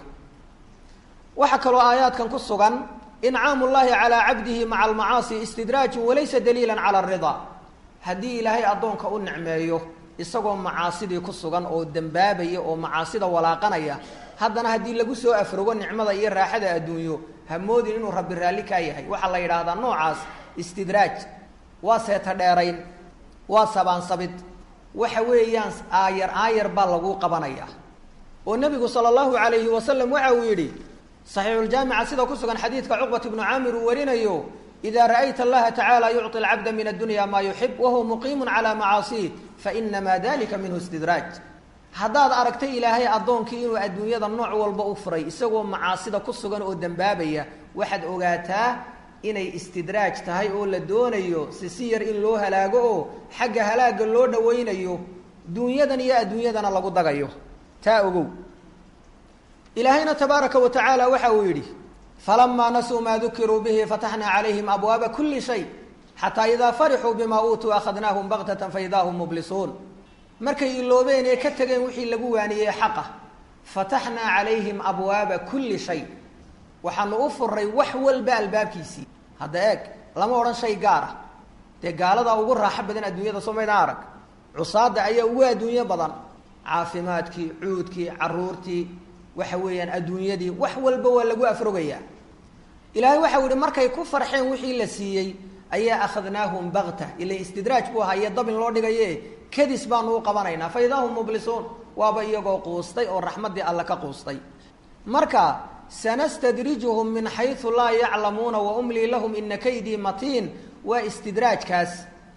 waxaa kaloo aayaadkan ku sugan incaamu llahi calaa cabdihi maca almacaasi istidraajun walaysa daliilan cala aridaa haddii ilaahay addoonka u nicmeeyo isagoo macaasidii ku sugan oo dembaabaya oo macaasida walaaqanaya haddana haddii lagu soo afrogo nicmada iyo raaxada adduunyo hamoodin inuu rabbi raalli kaa yahay waxaa la yidhaahdaa noocaas istidraaj waa seeta dheerayn waa sabaan sabid waxa weeyaan aayar aayar baa lagu qabanayaa oo nabigu sallallahu alayhi wasallam waxa uu yiri صحيح الجامع سيده كسغان حديث عقبة بن عامر ورينيو إذا رأيت الله تعالى يعطي العبد من الدنيا ما يحب وهو مقيم على معاصيه فإنما ذلك منه استدراج هذا أركت إلهي أدونك إنه الدنيا النوع والبؤفري إسقوا معاصيده كسغان أو دنبابية واحد أوقاتها إني استدراج تهي أول الدونيو سيسير إن لو هلاقو حق هلاق لو دوينيو دنيا دنيا الدنيا دنا لغو دغيو تاوغو إلهينا تبارك وتعالى وحويري فلما نسوا ما ذكروا به فتحنا عليهم أبواب كل شيء حتى إذا فرحوا بما أوتوا أخذناهم بغتة فإذا هم مبلسون مركي اللوبين يكتغين وحي لقواني حقه فتحنا عليهم أبواب كل شيء وحن أفر وحول بالباب كيسي هذا إيك لما وران شيء قارة تقال هذا أقول راح بدنا الدنيا ده صمي نارك عصاد أي أوى دنيا بدن عافماتك عودك عرورتي وحويان adduunyadii wax walba waa lagu afrogaya ilaahay waxa uu markay ku farxeen wixii la siiyay ayaa akhadnaahum baghta ila istidraaj buu hayay dabin loo dhigaye kadis baan u qabanayna faydahum mublisun waaba iyagoo qoostay oo raxmadii alla ka qoostay marka sanastadrijuhum min haythu la ya'lamuna wa umli lahum in kaydi matin wa istidraajkaas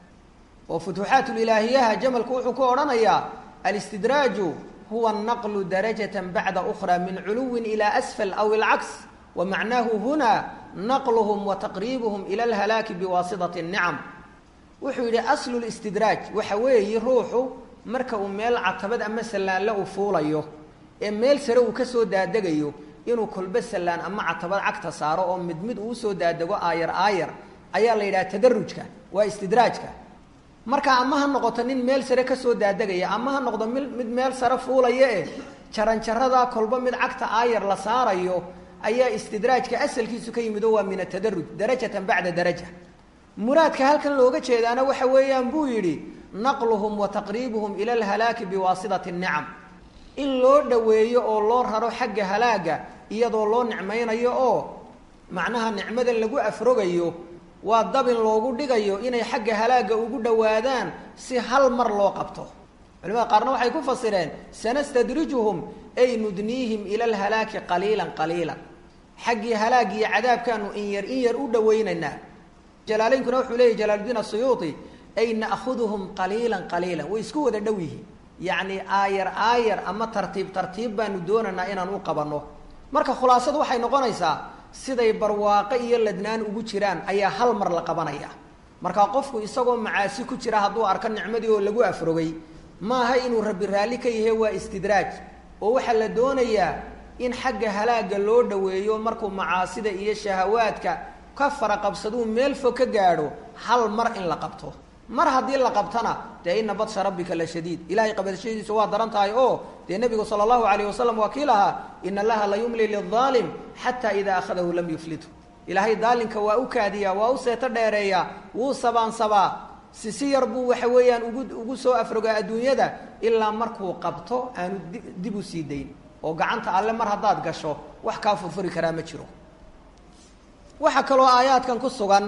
oo futuhatul ilaahiyah jamalku wuxuu ku oranayaa al istidraaju هو النقل درجة بعد أخرى من علو إلى أسفل أو العكس ومعناه هنا نقلهم وتقريبهم إلى الهلاك بواسطة النعم وحوي أصل الاستدراج وحوي روحه مركب ميل عتبد أما سلان له فوليه ميل سرو كسو دادقيو إنه كل بس سلان أما عتبد عكت صاروا مدمد وسو دادقو آير آير أيا ليلا تدرجك واستدراجك marka amaha noqotanin meel sare ka soo daadagaya amaha noqdo mid meel sare fuulaya ee jaran jarada kolba mid cagta aayar la saarayo ayaa istidraajka asalkiisu ka yimid waa min tadarruj darajatan ba'da daraja muraadka halkan looga jeedaana waxa weeyaan buu yiri naqluhum wa taqribuhum ila al-halak biwasitati an-ni'am in loo dhaweeyo oo loo raro xagga halaaga iyadoo loo nicmeynayo oo macnaha nicmadan lagu afrogayo waa dabin loogu dhigayo inay xagga halaaga ugu dhawaadaan si hal mar loo qabto culimada qaarna waxay ku fasireen sanastadrijuhum ay nudnihim ila alhalaki qalilan qalilan xaggi halaagi cadaabkaanu in yar in yar u dhaweynayna jalaalaynkuna wuxuu leeyahay jalaaluddin as-suyuuti ay na'khuduhum qalilan qalilan way isku wada dhawihi yaani aayar aayar ama tartiib tartiib baanu doonanaa inaan u qabanno marka khulaasadu waxay noqonaysaa siday barwaaqo iyo ladnaan ugu jiraan ayaa hal mar la qabanaya marka qofku isagoo macaasi ku jira haduu arka nicmadii oo lagu afrogay ma aha inuu rabbi raali ka yahay waa istidraaj oo waxa la doonayaa in xagga halaaga loo dhaweeyo markuu macaasida iyo shahawaadka ka faraqabsadu meel fog ka gaadho hal mar in la qabto mar hadii la qabtana de inna badsha rabbika la shadiid ilaahi qabashadiisu waa daran tahay oo de nabiga sallallahu alayhi wasallam wakiilaha inna allaha la yumli lidh-dhalim hatta idha akhadahu lam yuflitu ilaahi daalinka waa u kaadiya waa u seeta dheereeya wuu sabaan sabaa sisiyar buu waxa weeyaan ugu ugu soo afroga adduunyada ilaa markuu qabto aanu dib u siideyn oo gacanta alle mar hadaad gasho wax ka furfuri kara ma jiro waxa kale oo aayaadkan ku sugan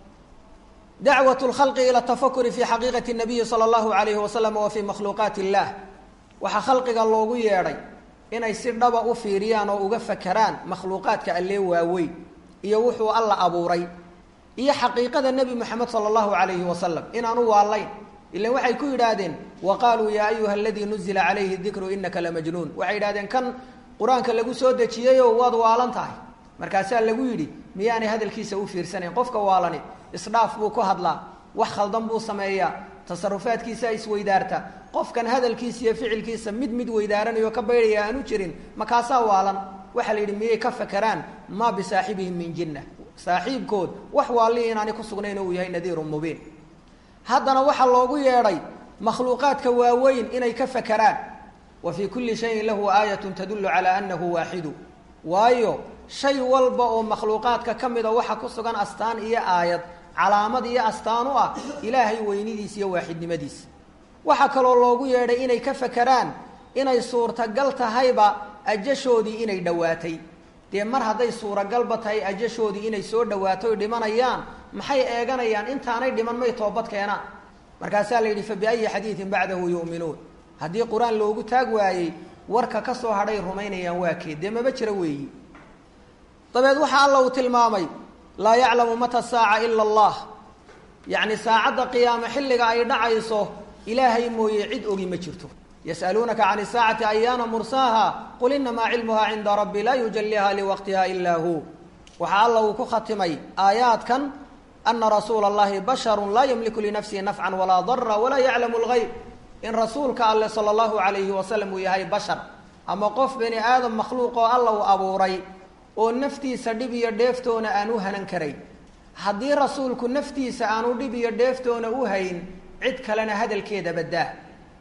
دعوة الخلق إلى التفكر في حقيقة النبي صلى الله عليه وسلم وفي مخلوقات الله وحخلق الله يري إن يصير دبا أفيريان وأفكران مخلوقات كاللي واوي يوحوا الله أبوري هي حقيقة النبي محمد صلى الله عليه وسلم إن أنو الله إلا وحي كيرادين وقالوا يا أيها الذي نزل عليه الذكر إنك لمجنون وعيرادين كان قرآن كان لقو سودة شيئا ووضوا والانتهي مركاسان لقو يري مياني هذا الكيس أوفير سنة قفك والاني إصراف بو كهدلا وخلدن بو سميا تصرفات كيسا اسويدارتا قف كان هذا الكيس يفعل كيسا مد مد ويدارن يكبيريا انو جيرين مكاسا والان waxa la yiri miyay ka fakaraan ma bi saahibihim min jinna saahibkood wax waali inaanay ku sugnayn oo yahay nadiir mubin hadana waxa loogu yeeray makhluuqaadka waaweyn inay ka fakaraan wa fi kulli shay lahu ayatun tadullu ala annahu wahid waayo shay walba oo makhluuqaadka kamida waxa ku sugan astaan iyo aayad calaamad iyo astaan u ah ilaahay weynidiisa iyo waahidnimadiisa waxa kale oo loogu yeeray inay ka fakaraan inay suurtagal tahayba ajashoodii inay dhawaatay de mar haday suuragal batay ajashoodii inay soo dhawaato dhimanayaan maxay eeganayaan intaanay dhiman may toobad keenaan markaasaa la yidhi fa biayi xadiidin bacdahu yu'minuun haddii qur-aan loogu taag waayey warka ka soo hadhay rumaynayaan waa kee dee maba jira weeyi dabeed waxaa alla uu tilmaamay laa yaclamu mata saaca ila allah yacni saacadda qiyaame xilliga ay dhacayso ilaahay mooye cid ogi ma jirto yas'aluunaka can isaacati ayaana mursaaha qul inamaa cilmuha cinda rabbi laa yujaliha liwaqtiha ilaa hu waxaa alla uu ku khatimay aayaadkan ana rasuula allahi basharun laa yamliku linafsihi nafcan walaa dara walaa yaclamu lgayb in rasuulka alle sala allahu calayhi wasalam uu yahay bashar ama qof bani aadam makhluuq oo alla uu abuuray oo naftiisa dhib iyo dheeftoona aan u hanan karayn haddii rasuulku naftiisa aanu dhib iyo dheeftoona u hayn cid kalena hadalkeeda baddaa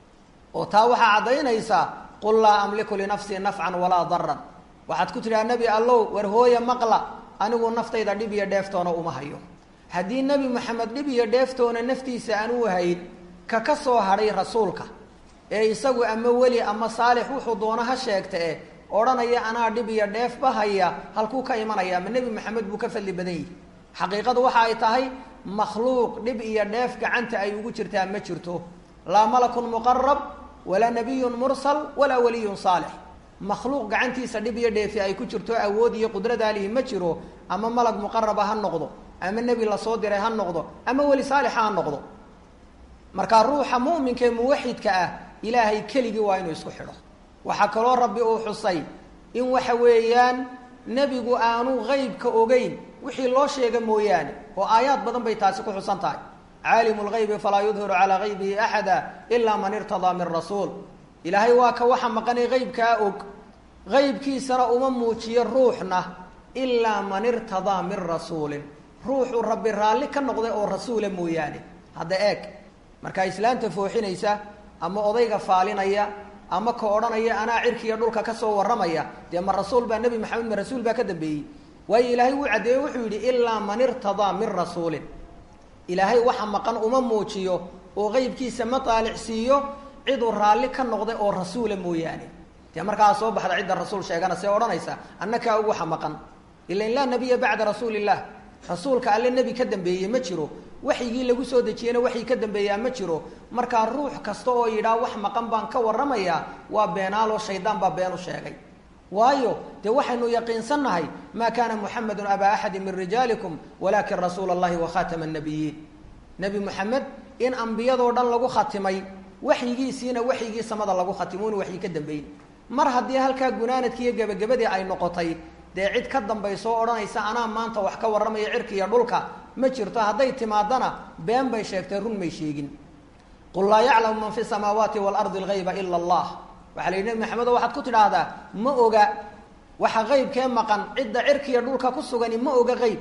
oo taa waxaa caddaynaysaa qul laa amliku linafsii nafcan walaa daran waxaad ku tidhaha nebi allow war hooya maqla anigu naftayda dhib iyo dheeftoona uma hayo haddii nebi moxamed dhib iyo dheeftoona naftiisa aan u hayn ka ka soo hadhay rasuulka ee isagu ama weli ama saalix wuxuu doono ha sheegta e odhanaya anaa dhib iyo dheefba haya halkuu ka imanaya ma nebi moxamed buu ka fadli badan yihi xaqiiqadu waxa ay tahay makhluuq dhib iyo dheef gacanta ay ugu jirtaa ma jirto laa malakun muqarab walaa nabiyun mursal walaa waliyun saalix makhluuq gacantiisa dhib iyo dheefi ay ku jirto awood iyo qudradaalihi ma jiro ama malag muqaraba ha noqdo ama nebi lasoo diray ha noqdo ama weli saalixa ha noqdo markaa ruuxa mu'minka ee muwaxidka ah ilaahay keligii waa inuu isku xidho waxaa kaloo rabbi uu xusay in waxa weeyaan nebigu aanu qeybka ogeyn wixii loo sheega mooyaane oo aayaad badan bay taasi ku xusan tahay caalimu lgaybi falaa yudhiru calaa gaybihi axada ilaa man irtadaa min rasuul ilaahay waa ka waxa maqanay qeybkaa og qeybkiisana uma muujiyo ruuxna ilaa man irtadaa min rasuulin ruuxuu rabbi raalli ka noqday oo rasuula mooyaane hadda eeg markaa islaanta fooxinaysa ama odayga faalinaya ama ka odhanaya anaa cirkiiyo dhulka ka soo warramaya dee ma rasuul baa nebi maxamed ma rasuul baa ka dambeeyey waayo ilaahay wuu caddeeye wuxuu yidhi ilaa man irtadaa min rasuulin ilaahay waxa maqan uma muujiyo oo qeybkiisa ma taalicsiiyo ciduu raalli ka noqday oo rasuula mooyaane dee markaa soo baxda cidda rasuul sheegana see odhanaysa annakaa og waxa maqan ilan laa nabiya bacda rasuulillah rasuulka alle nebi ka dambeeye ma jiro waxyigii lagu soo dejiyena waxii ka dambeeyaa ma jiro markaa ruux kasta oo yidhaah wax maqan baan ka warramayaa waa beenaaloo shaydaan baa been u sheegay waayo dee waxaynu yaqiinsannahay maa kaana muxamedun abaa axadi min rijaalikum walaakin rasuula allahi wa khaatama annabiyiin nebi moxamed in ambiyadoo dhan lagu khatimay waxyigiisiina waxyigii samada lagu khatimo inu waxyi ka dambeyn mar haddii halkaa gunaanadkii iyo gebagabadii ay noqotay dee cid ka dambayso oo odhanaysa anaa maanta wax ka warramaya cirka iyo dhulka ma jirto hadday timaadana been bay sheegtay run may sheegin qul laa yaclamu man fi samaawaati waalardi algayba ila allah waxaa la yidhi nebi maxamedo waxaad ku tidhaahdaa ma oga waxa qeybkee maqan cidda cirkiiyo dhulka ku sugani ma oga qeyb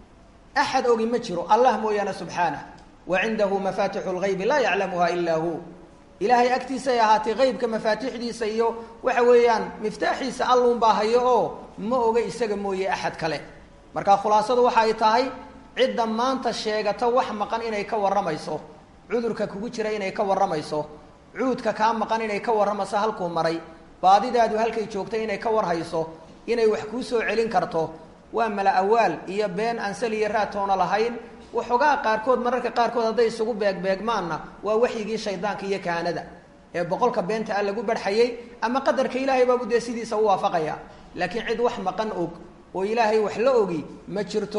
axad ogi ma jiro allah mooyaane subxaanah wa cindahu mafaatixu lgaybi laa yaclamuha ilaa hu ilaahay agtiisay ahaatay qeybka mafaatixdiisa iyo waxa weeyaan miftaaxiisa alluunbaa hayo oo ma oga isaga mooye axad kale markaa khulaasadu waxa ay tahay cidda maanta sheegata wax maqan inay ka warramayso cudurka kugu jira inay ka warramayso cuudka kaa maqan inay ka warramayso halkuu maray baadidaadu halkay joogtay inay ka warhayso inay wax kuu soo celin karto waa mala awaal iyo been aan sal iyo raatoona lahayn waxoogaa qaarkood mararka qaarkood hadday isugu beegbeegmaanna waa waxyigii shaydaanka iyo kahanada ee boqolka beenta a lagu barxayey ama qadarka ilaahay baabu dee sidiisa u waafaqaya laakiin cid wax maqan og oo ilaahay wax la ogi ma jirto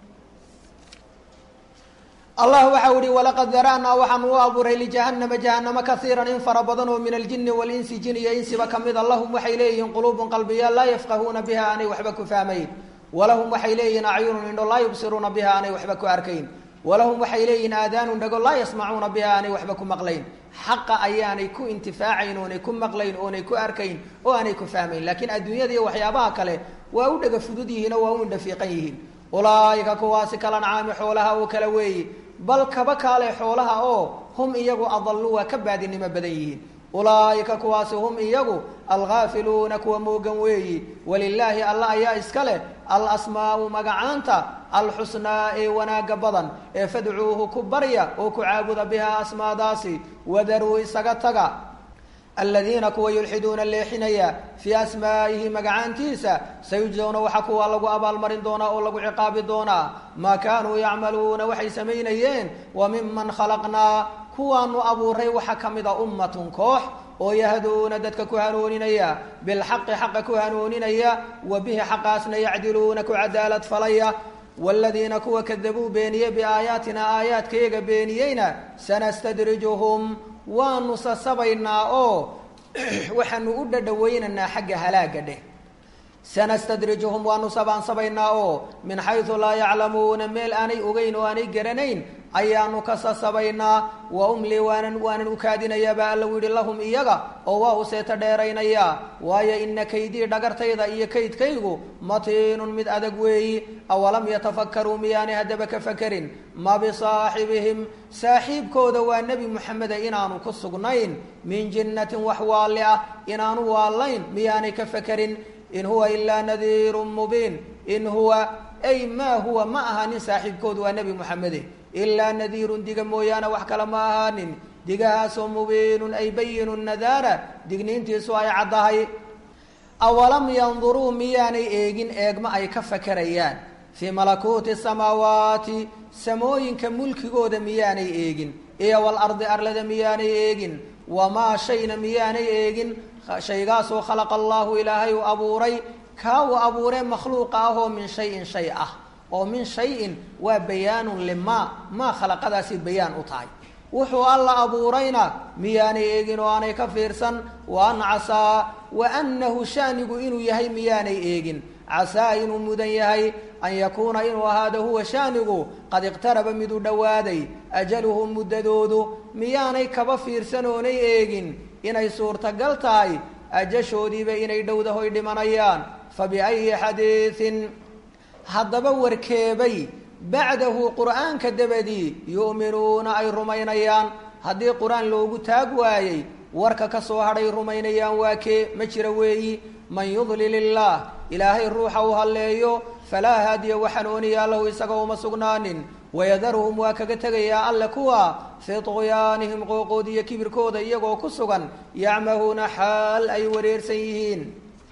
allah waxau ihi walaqad dara'naa waxaan u abuuray lijahanama jahanamo kaiiran in fara badan oo min aljini walinsi jin iyo insiba kamida lahum waxay leeyihiin quluubun qalbiyaal laa yafqahuuna biha aanay waxba ku fahmayn walahum waxay leeyihiin acyunun indho laa yubsiruuna biha aanay waxba ku arkayn walahum waxay leeyihiin aadaanun dhago laa yasmacuuna biha aanay waxba ku maqlayn xaqa ayaanay ku intifaacayn oonay ku maqlayn oonay ku arkayn oo aanay ku fahmayn laakiin adduunyada iyo waxyaabaha kale waa u dhaga fudud yihiin oo waa u indhafiiqan yihiin ulaaika kuwaasi kalancaami xoolaha oo kale weeyi bal kaba kaale xoolaha oo hum iyagu adallu waa ka baadinimo badan yihiin ulaaika kuwaasi hum iyagu alghaafiluuna kuwa moogan weeyi walilaahi alla ayaa iska leh alasmaau magacaanta alxusnaa ee wanaaga badan ee fadcuuhu ku barya oo ku caabuda bihaa asmaadaasi wadaruu isaga taga aladiina kuwa yulxiduuna leexinaya fii asmaa'ihi magacaantiisa sayujzawna waxa kuwa lagu abaalmarin doonaa oo lagu ciqaabi doonaa maa kaanuu yacmaluuna waxay samaynayeen wa miman khalaqnaa kuwaanu abuuray waxa ka mid a ummatun koox oo yahduuna dadka ku hanuuninaya bilxaqi xaqa ku hanuuninaya wa bihi xaqaasna yacdiluuna ku cadaalad falaya waaladiina kuwa kadabuu beeniyey biaayaatina aayaadkayaga beeniyeyna sanastadrijuhum waanu sasabaynaa oo waxaanu u dhadhawaynaynaa xagga halaaga dheh sanastadrijuhum waanu sabaansabaynaa oo min xaysu laa yaclamuuna meel aanay ogeyn oo aanay garanayn ayaanu ka sasabaynaa wa umli waanan waanan u kaadinayaa baa alla yidhi lahum iyaga oo waa u seeta dheeraynayaa waayo ina kaydii dhagartayda iyo kaydkaygu matiinun mid adag weeyi awalam yatafakkaruu miyaanay haddaba ka fakerin ma bisaaxibihim saaxiibkooda waa nebi moxameda inaanu ku sugnayn min jinnatin wax waalli ah inaanu waallayn miyaanay ka fakerin in huwa ilaa nadiirun mubiin in huwa ay maa huwa ma ahaanin saaxiibkoodu waa nebi moxamede ilaa nadiirun diga mooyaane wax kale ma ahaanin digahaasoo mubiinun ay bayinu nadaara digniintiisu ay caddahay awalam yanduruu miyaanay eegin eegma ay ka fakerayaan fii malakuuti samaawaati samooyinka mulkigooda miyaanay eegin iyo walardi arlada miyaanay eegin wamaa shayna miyaanay eegin shaygaasoo khalaqa allaahu ilaahay uu abuuray kaa uu abuuree makhluuqa ah oo min shayin shay ah oo min shayin waa bayaanun limaa maa khalaqadaasi bayaan u tahay wuxuu alla abuurayna miyaanay eegin oo aanay ka fiirsan wa an casaa wa annahu shaanigu inuu yahay miyaanay eegin casaa inuu mudan yahay an yakuuna inuu ahaado huwa shaanigu qad iqtaraba miduu dhowaaday ajaluhum muddadoodu miyaanay kaba fiirsan oonay eegin inay suurtagal tahay ajashoodiiba inay dhowdahoy dhimanayaan fa biayi xadiiin haddaba warkeebay bacdahu qur'aanka dabadii yu'minuuna ay rumaynayaan haddii qur-aan loogu taag waayey warka ka soo hadhay rumaynayaan waa kee ma jira weeyi man yudlil illaah ilaahay ruuxa uu halleeyo falaa haadiya waxanooniyaa lahu isaga uma sugnaanin wayadaruhum waa kaga tegayaa alle kuwa fii tuqyaanihim qooqood iyo kibirkooda iyagoo ku sugan yacmahuuna xaal ay wareersan yihiin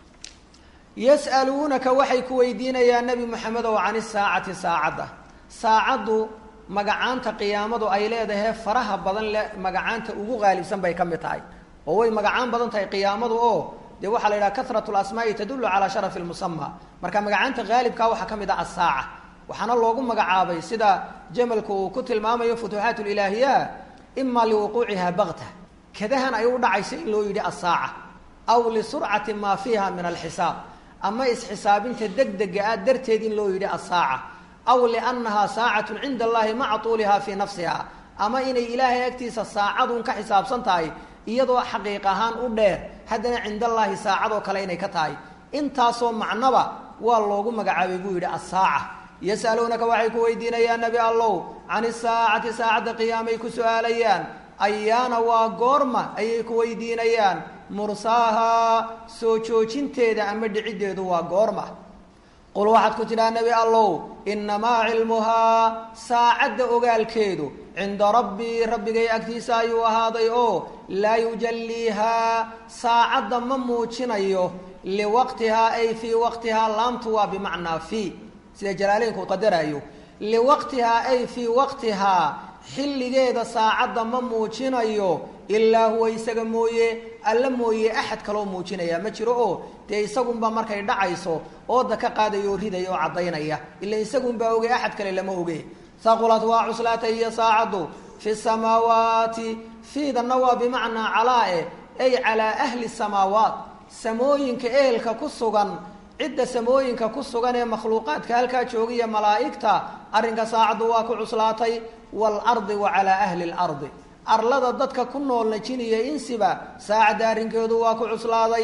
yas'aluunaka waxay ku weydiinayaan nebi moxamedow can isaacati saacadda saacaddu magacaanta qiyaamadu ay leedahay faraha badan le magacaanta ugu qaalibsan bay ka mid tahay oo way magacaan badan tahay qiyaamadu oo dee waxaa la yidhaha kasratu lasmaa'i tadullu calaa sharafi lmusama marka magacaanta qaalibkaa waxaa ka mid ah asaaca waxaana loogu magacaabay sida jamalku uu ku tilmaamayo futuuxaat ilaahiya ima liwuquuciha bakta kadahan ay u dhacayso in loo yidhi asaaca aw lisurcati maa fiiha min alxisaab ama isxisaabinta degdega ah darteed in loo yidhi asaaca aw liannahaa saacatun cinda allahi maca tuulihaa fii nafsiha ama inay ilaahay agtiisa saacadun ka xisaabsan tahay iyadoo xaqiiq ahaan u dheer haddana cinda allaahi saacadoo kale inay ka tahay intaasoo macnoba waa loogu magacaabay buu yidhi asaaca yas'aluunaka waxay ku weydiinayaan nebi allow can isaacati saacadda qiyaamay ku su-aalayaan ayaana waa goorma ayay ku weydiinayaan mursaahaa soo joojinteeda ama dhiciddeedu waa goorma qul waxaad ku tidhaha nebi allow innamaa cilmuhaa saacadda ogaalkeedu cinda rabbii rabbigay agtiisa ayuu ahaaday oo laa yujalliihaa saacadda ma muujinayo liwaqtihaa ay fii waqtihaa laamtu waa bimacnaa fii sida jalaaleynku qadaraayo liwaqtihaa ay fii waqtihaa xilligeeda saacadda ma muujinayo ilaa huwa isaga mooye alla mooye axad kaloo muujinaya ma jiro oo dee isagunba markay dhacayso ooda ka qaadaya oo ridaya oo caddaynaya ila isagunbaa oge axad kale lama oge haqulad waa cuslaatay iyo saacaddu fi samaawaati fiidanna waa bimacnaa calaa-e ay calaa ahli samaawaat samooyinka ehelka ku sugan cidda samooyinka ku sugan ee makhluuqaadka halkaa joogiya malaa'igta arrinka saacaddu waa ku cuslaatay waalardi wa calaa ahli lardi arlada dadka ku noolna jin iyo insiba saacadda arrinkeedu waa ku cuslaaday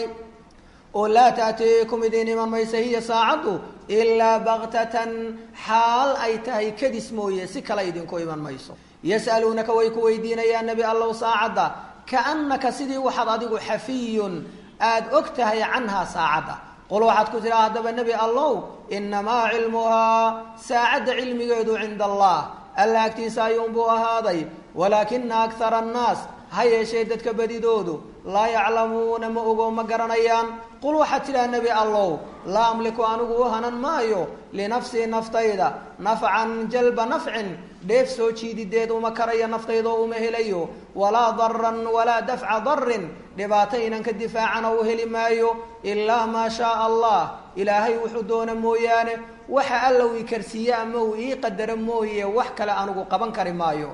oo laa taatiikum idiin iman maysa hiya saacaddu ilaa baktatan xaal ay tahay kadis mooye si kale idinku iman mayso yas'aluunaka way ku weydiinayaan nebi allow saacadda kaannaka sidii waxaad adigu xafiyun aada og tahay canhaa saacadda qul waxaad ku tidhaha haddaba nebi allow innamaa cilmuhaa saacadda cilmigeedu cinda allah alla agtiisa ayuunbuu ahaaday walaakina akara annaas ha yeeshee dadka badidoodu laa yaclamuuna ma ogo ma garanayaan qul waxaad tidhaha nebi allow laa amliku anigu u hanan maayo linafsii naftayda nafcan jalba nafcin dheef soo jiidideed uma karayo naftaydoo uma helayo walaa daran walaa dafca darin dhibaato inan ka difaacana u heli maayo ilaa maa shaaa allah ilaahay wuxuu doona mooyaane waxa alla uu ikarsiiye ama uu ii qadaro mooye wax kale anigu qaban kari maayo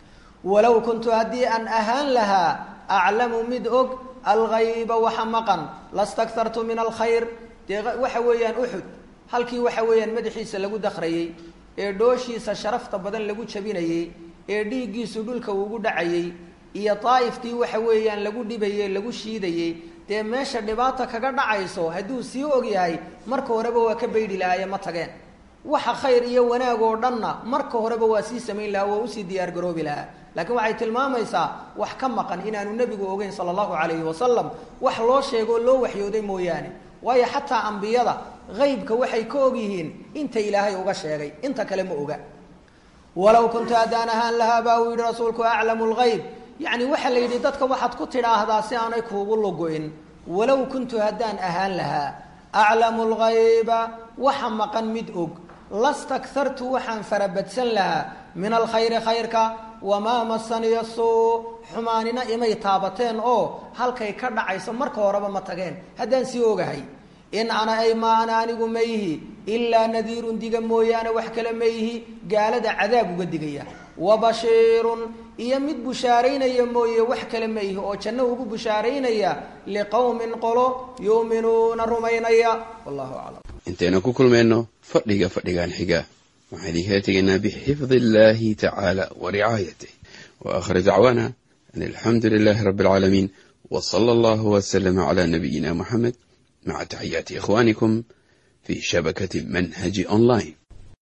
walow kuntu haddii aan ahaan lahaa aclamu mid og alghayba waxa maqan lastakhartu min alkhayr dee waxa weeyaan uxud halkii waxa weeyaan madaxiisa lagu dakrayey ee dhooshiisa sharafta badan lagu jabinayey ee dhiiggiisu dhulka ugu dhacayey iyo daa'iftii waxa weeyaan lagu dhibayey lagu shiidayey dee meesha dhibaata kaga dhacayso hadduu sii og yahay marka horeba waa ka baydhi lahaaye ma tageen waxa khayr iyo wanaag oo dhanna marka horeba waa sii samayn lahaa waa usii diyaar garoobi lahaa laakiin waxay tilmaamaysaa wax ka maqan inaanu nebigu ogeyn sala allahu calayhi wasalam wax loo sheegoo loo waxyooday mooyaane waayo xataa ambiyada haybka waxay ka og yihiin inta ilaahay uga sheegay inta kale ma oga walow kuntu haddaan ahaan lahaa baa uu yidhi rasuulku aclamu lghayb yacni waxaa la yidhi dadka waxaad ku tidhaahdaa si aanay kuugu lugo-in walow kuntu haddaan ahaan lahaa aclamu lghayba waxa maqan mid og lastakhartu waxaan farabadsan lahaa min alkhayri khayrka wamaa masaniya suu xumaanina imay taabateen oo halkay ka dhacayso marka horeba ma tageen haddaan sii ogahay in ana ay ma ana anigu ma yihi ilaa nadiirun diga mooyaane wax kale ma yihi gaalada cadaab uga digaya wa bashiirun iyo mid bushaaraynaya mooye wax kale ma yihi oo janno ugu bushaaraynaya liqowmin qolo yuuminuuna rumaynaya wallahu aclam intayna ku kulmayno fadhiga fadhigan xiga waxaan idinkaga tegaynaa bixifdi illaahi tacaala wa ricaayatih wa aakhir dacwaana an alxamdu lilaahi rabbi alcaalamiin wa sala allahu wasalama calaa nabiyina muxamed maca taxiyaati ikhwaanikum fi shabakati manhaji online.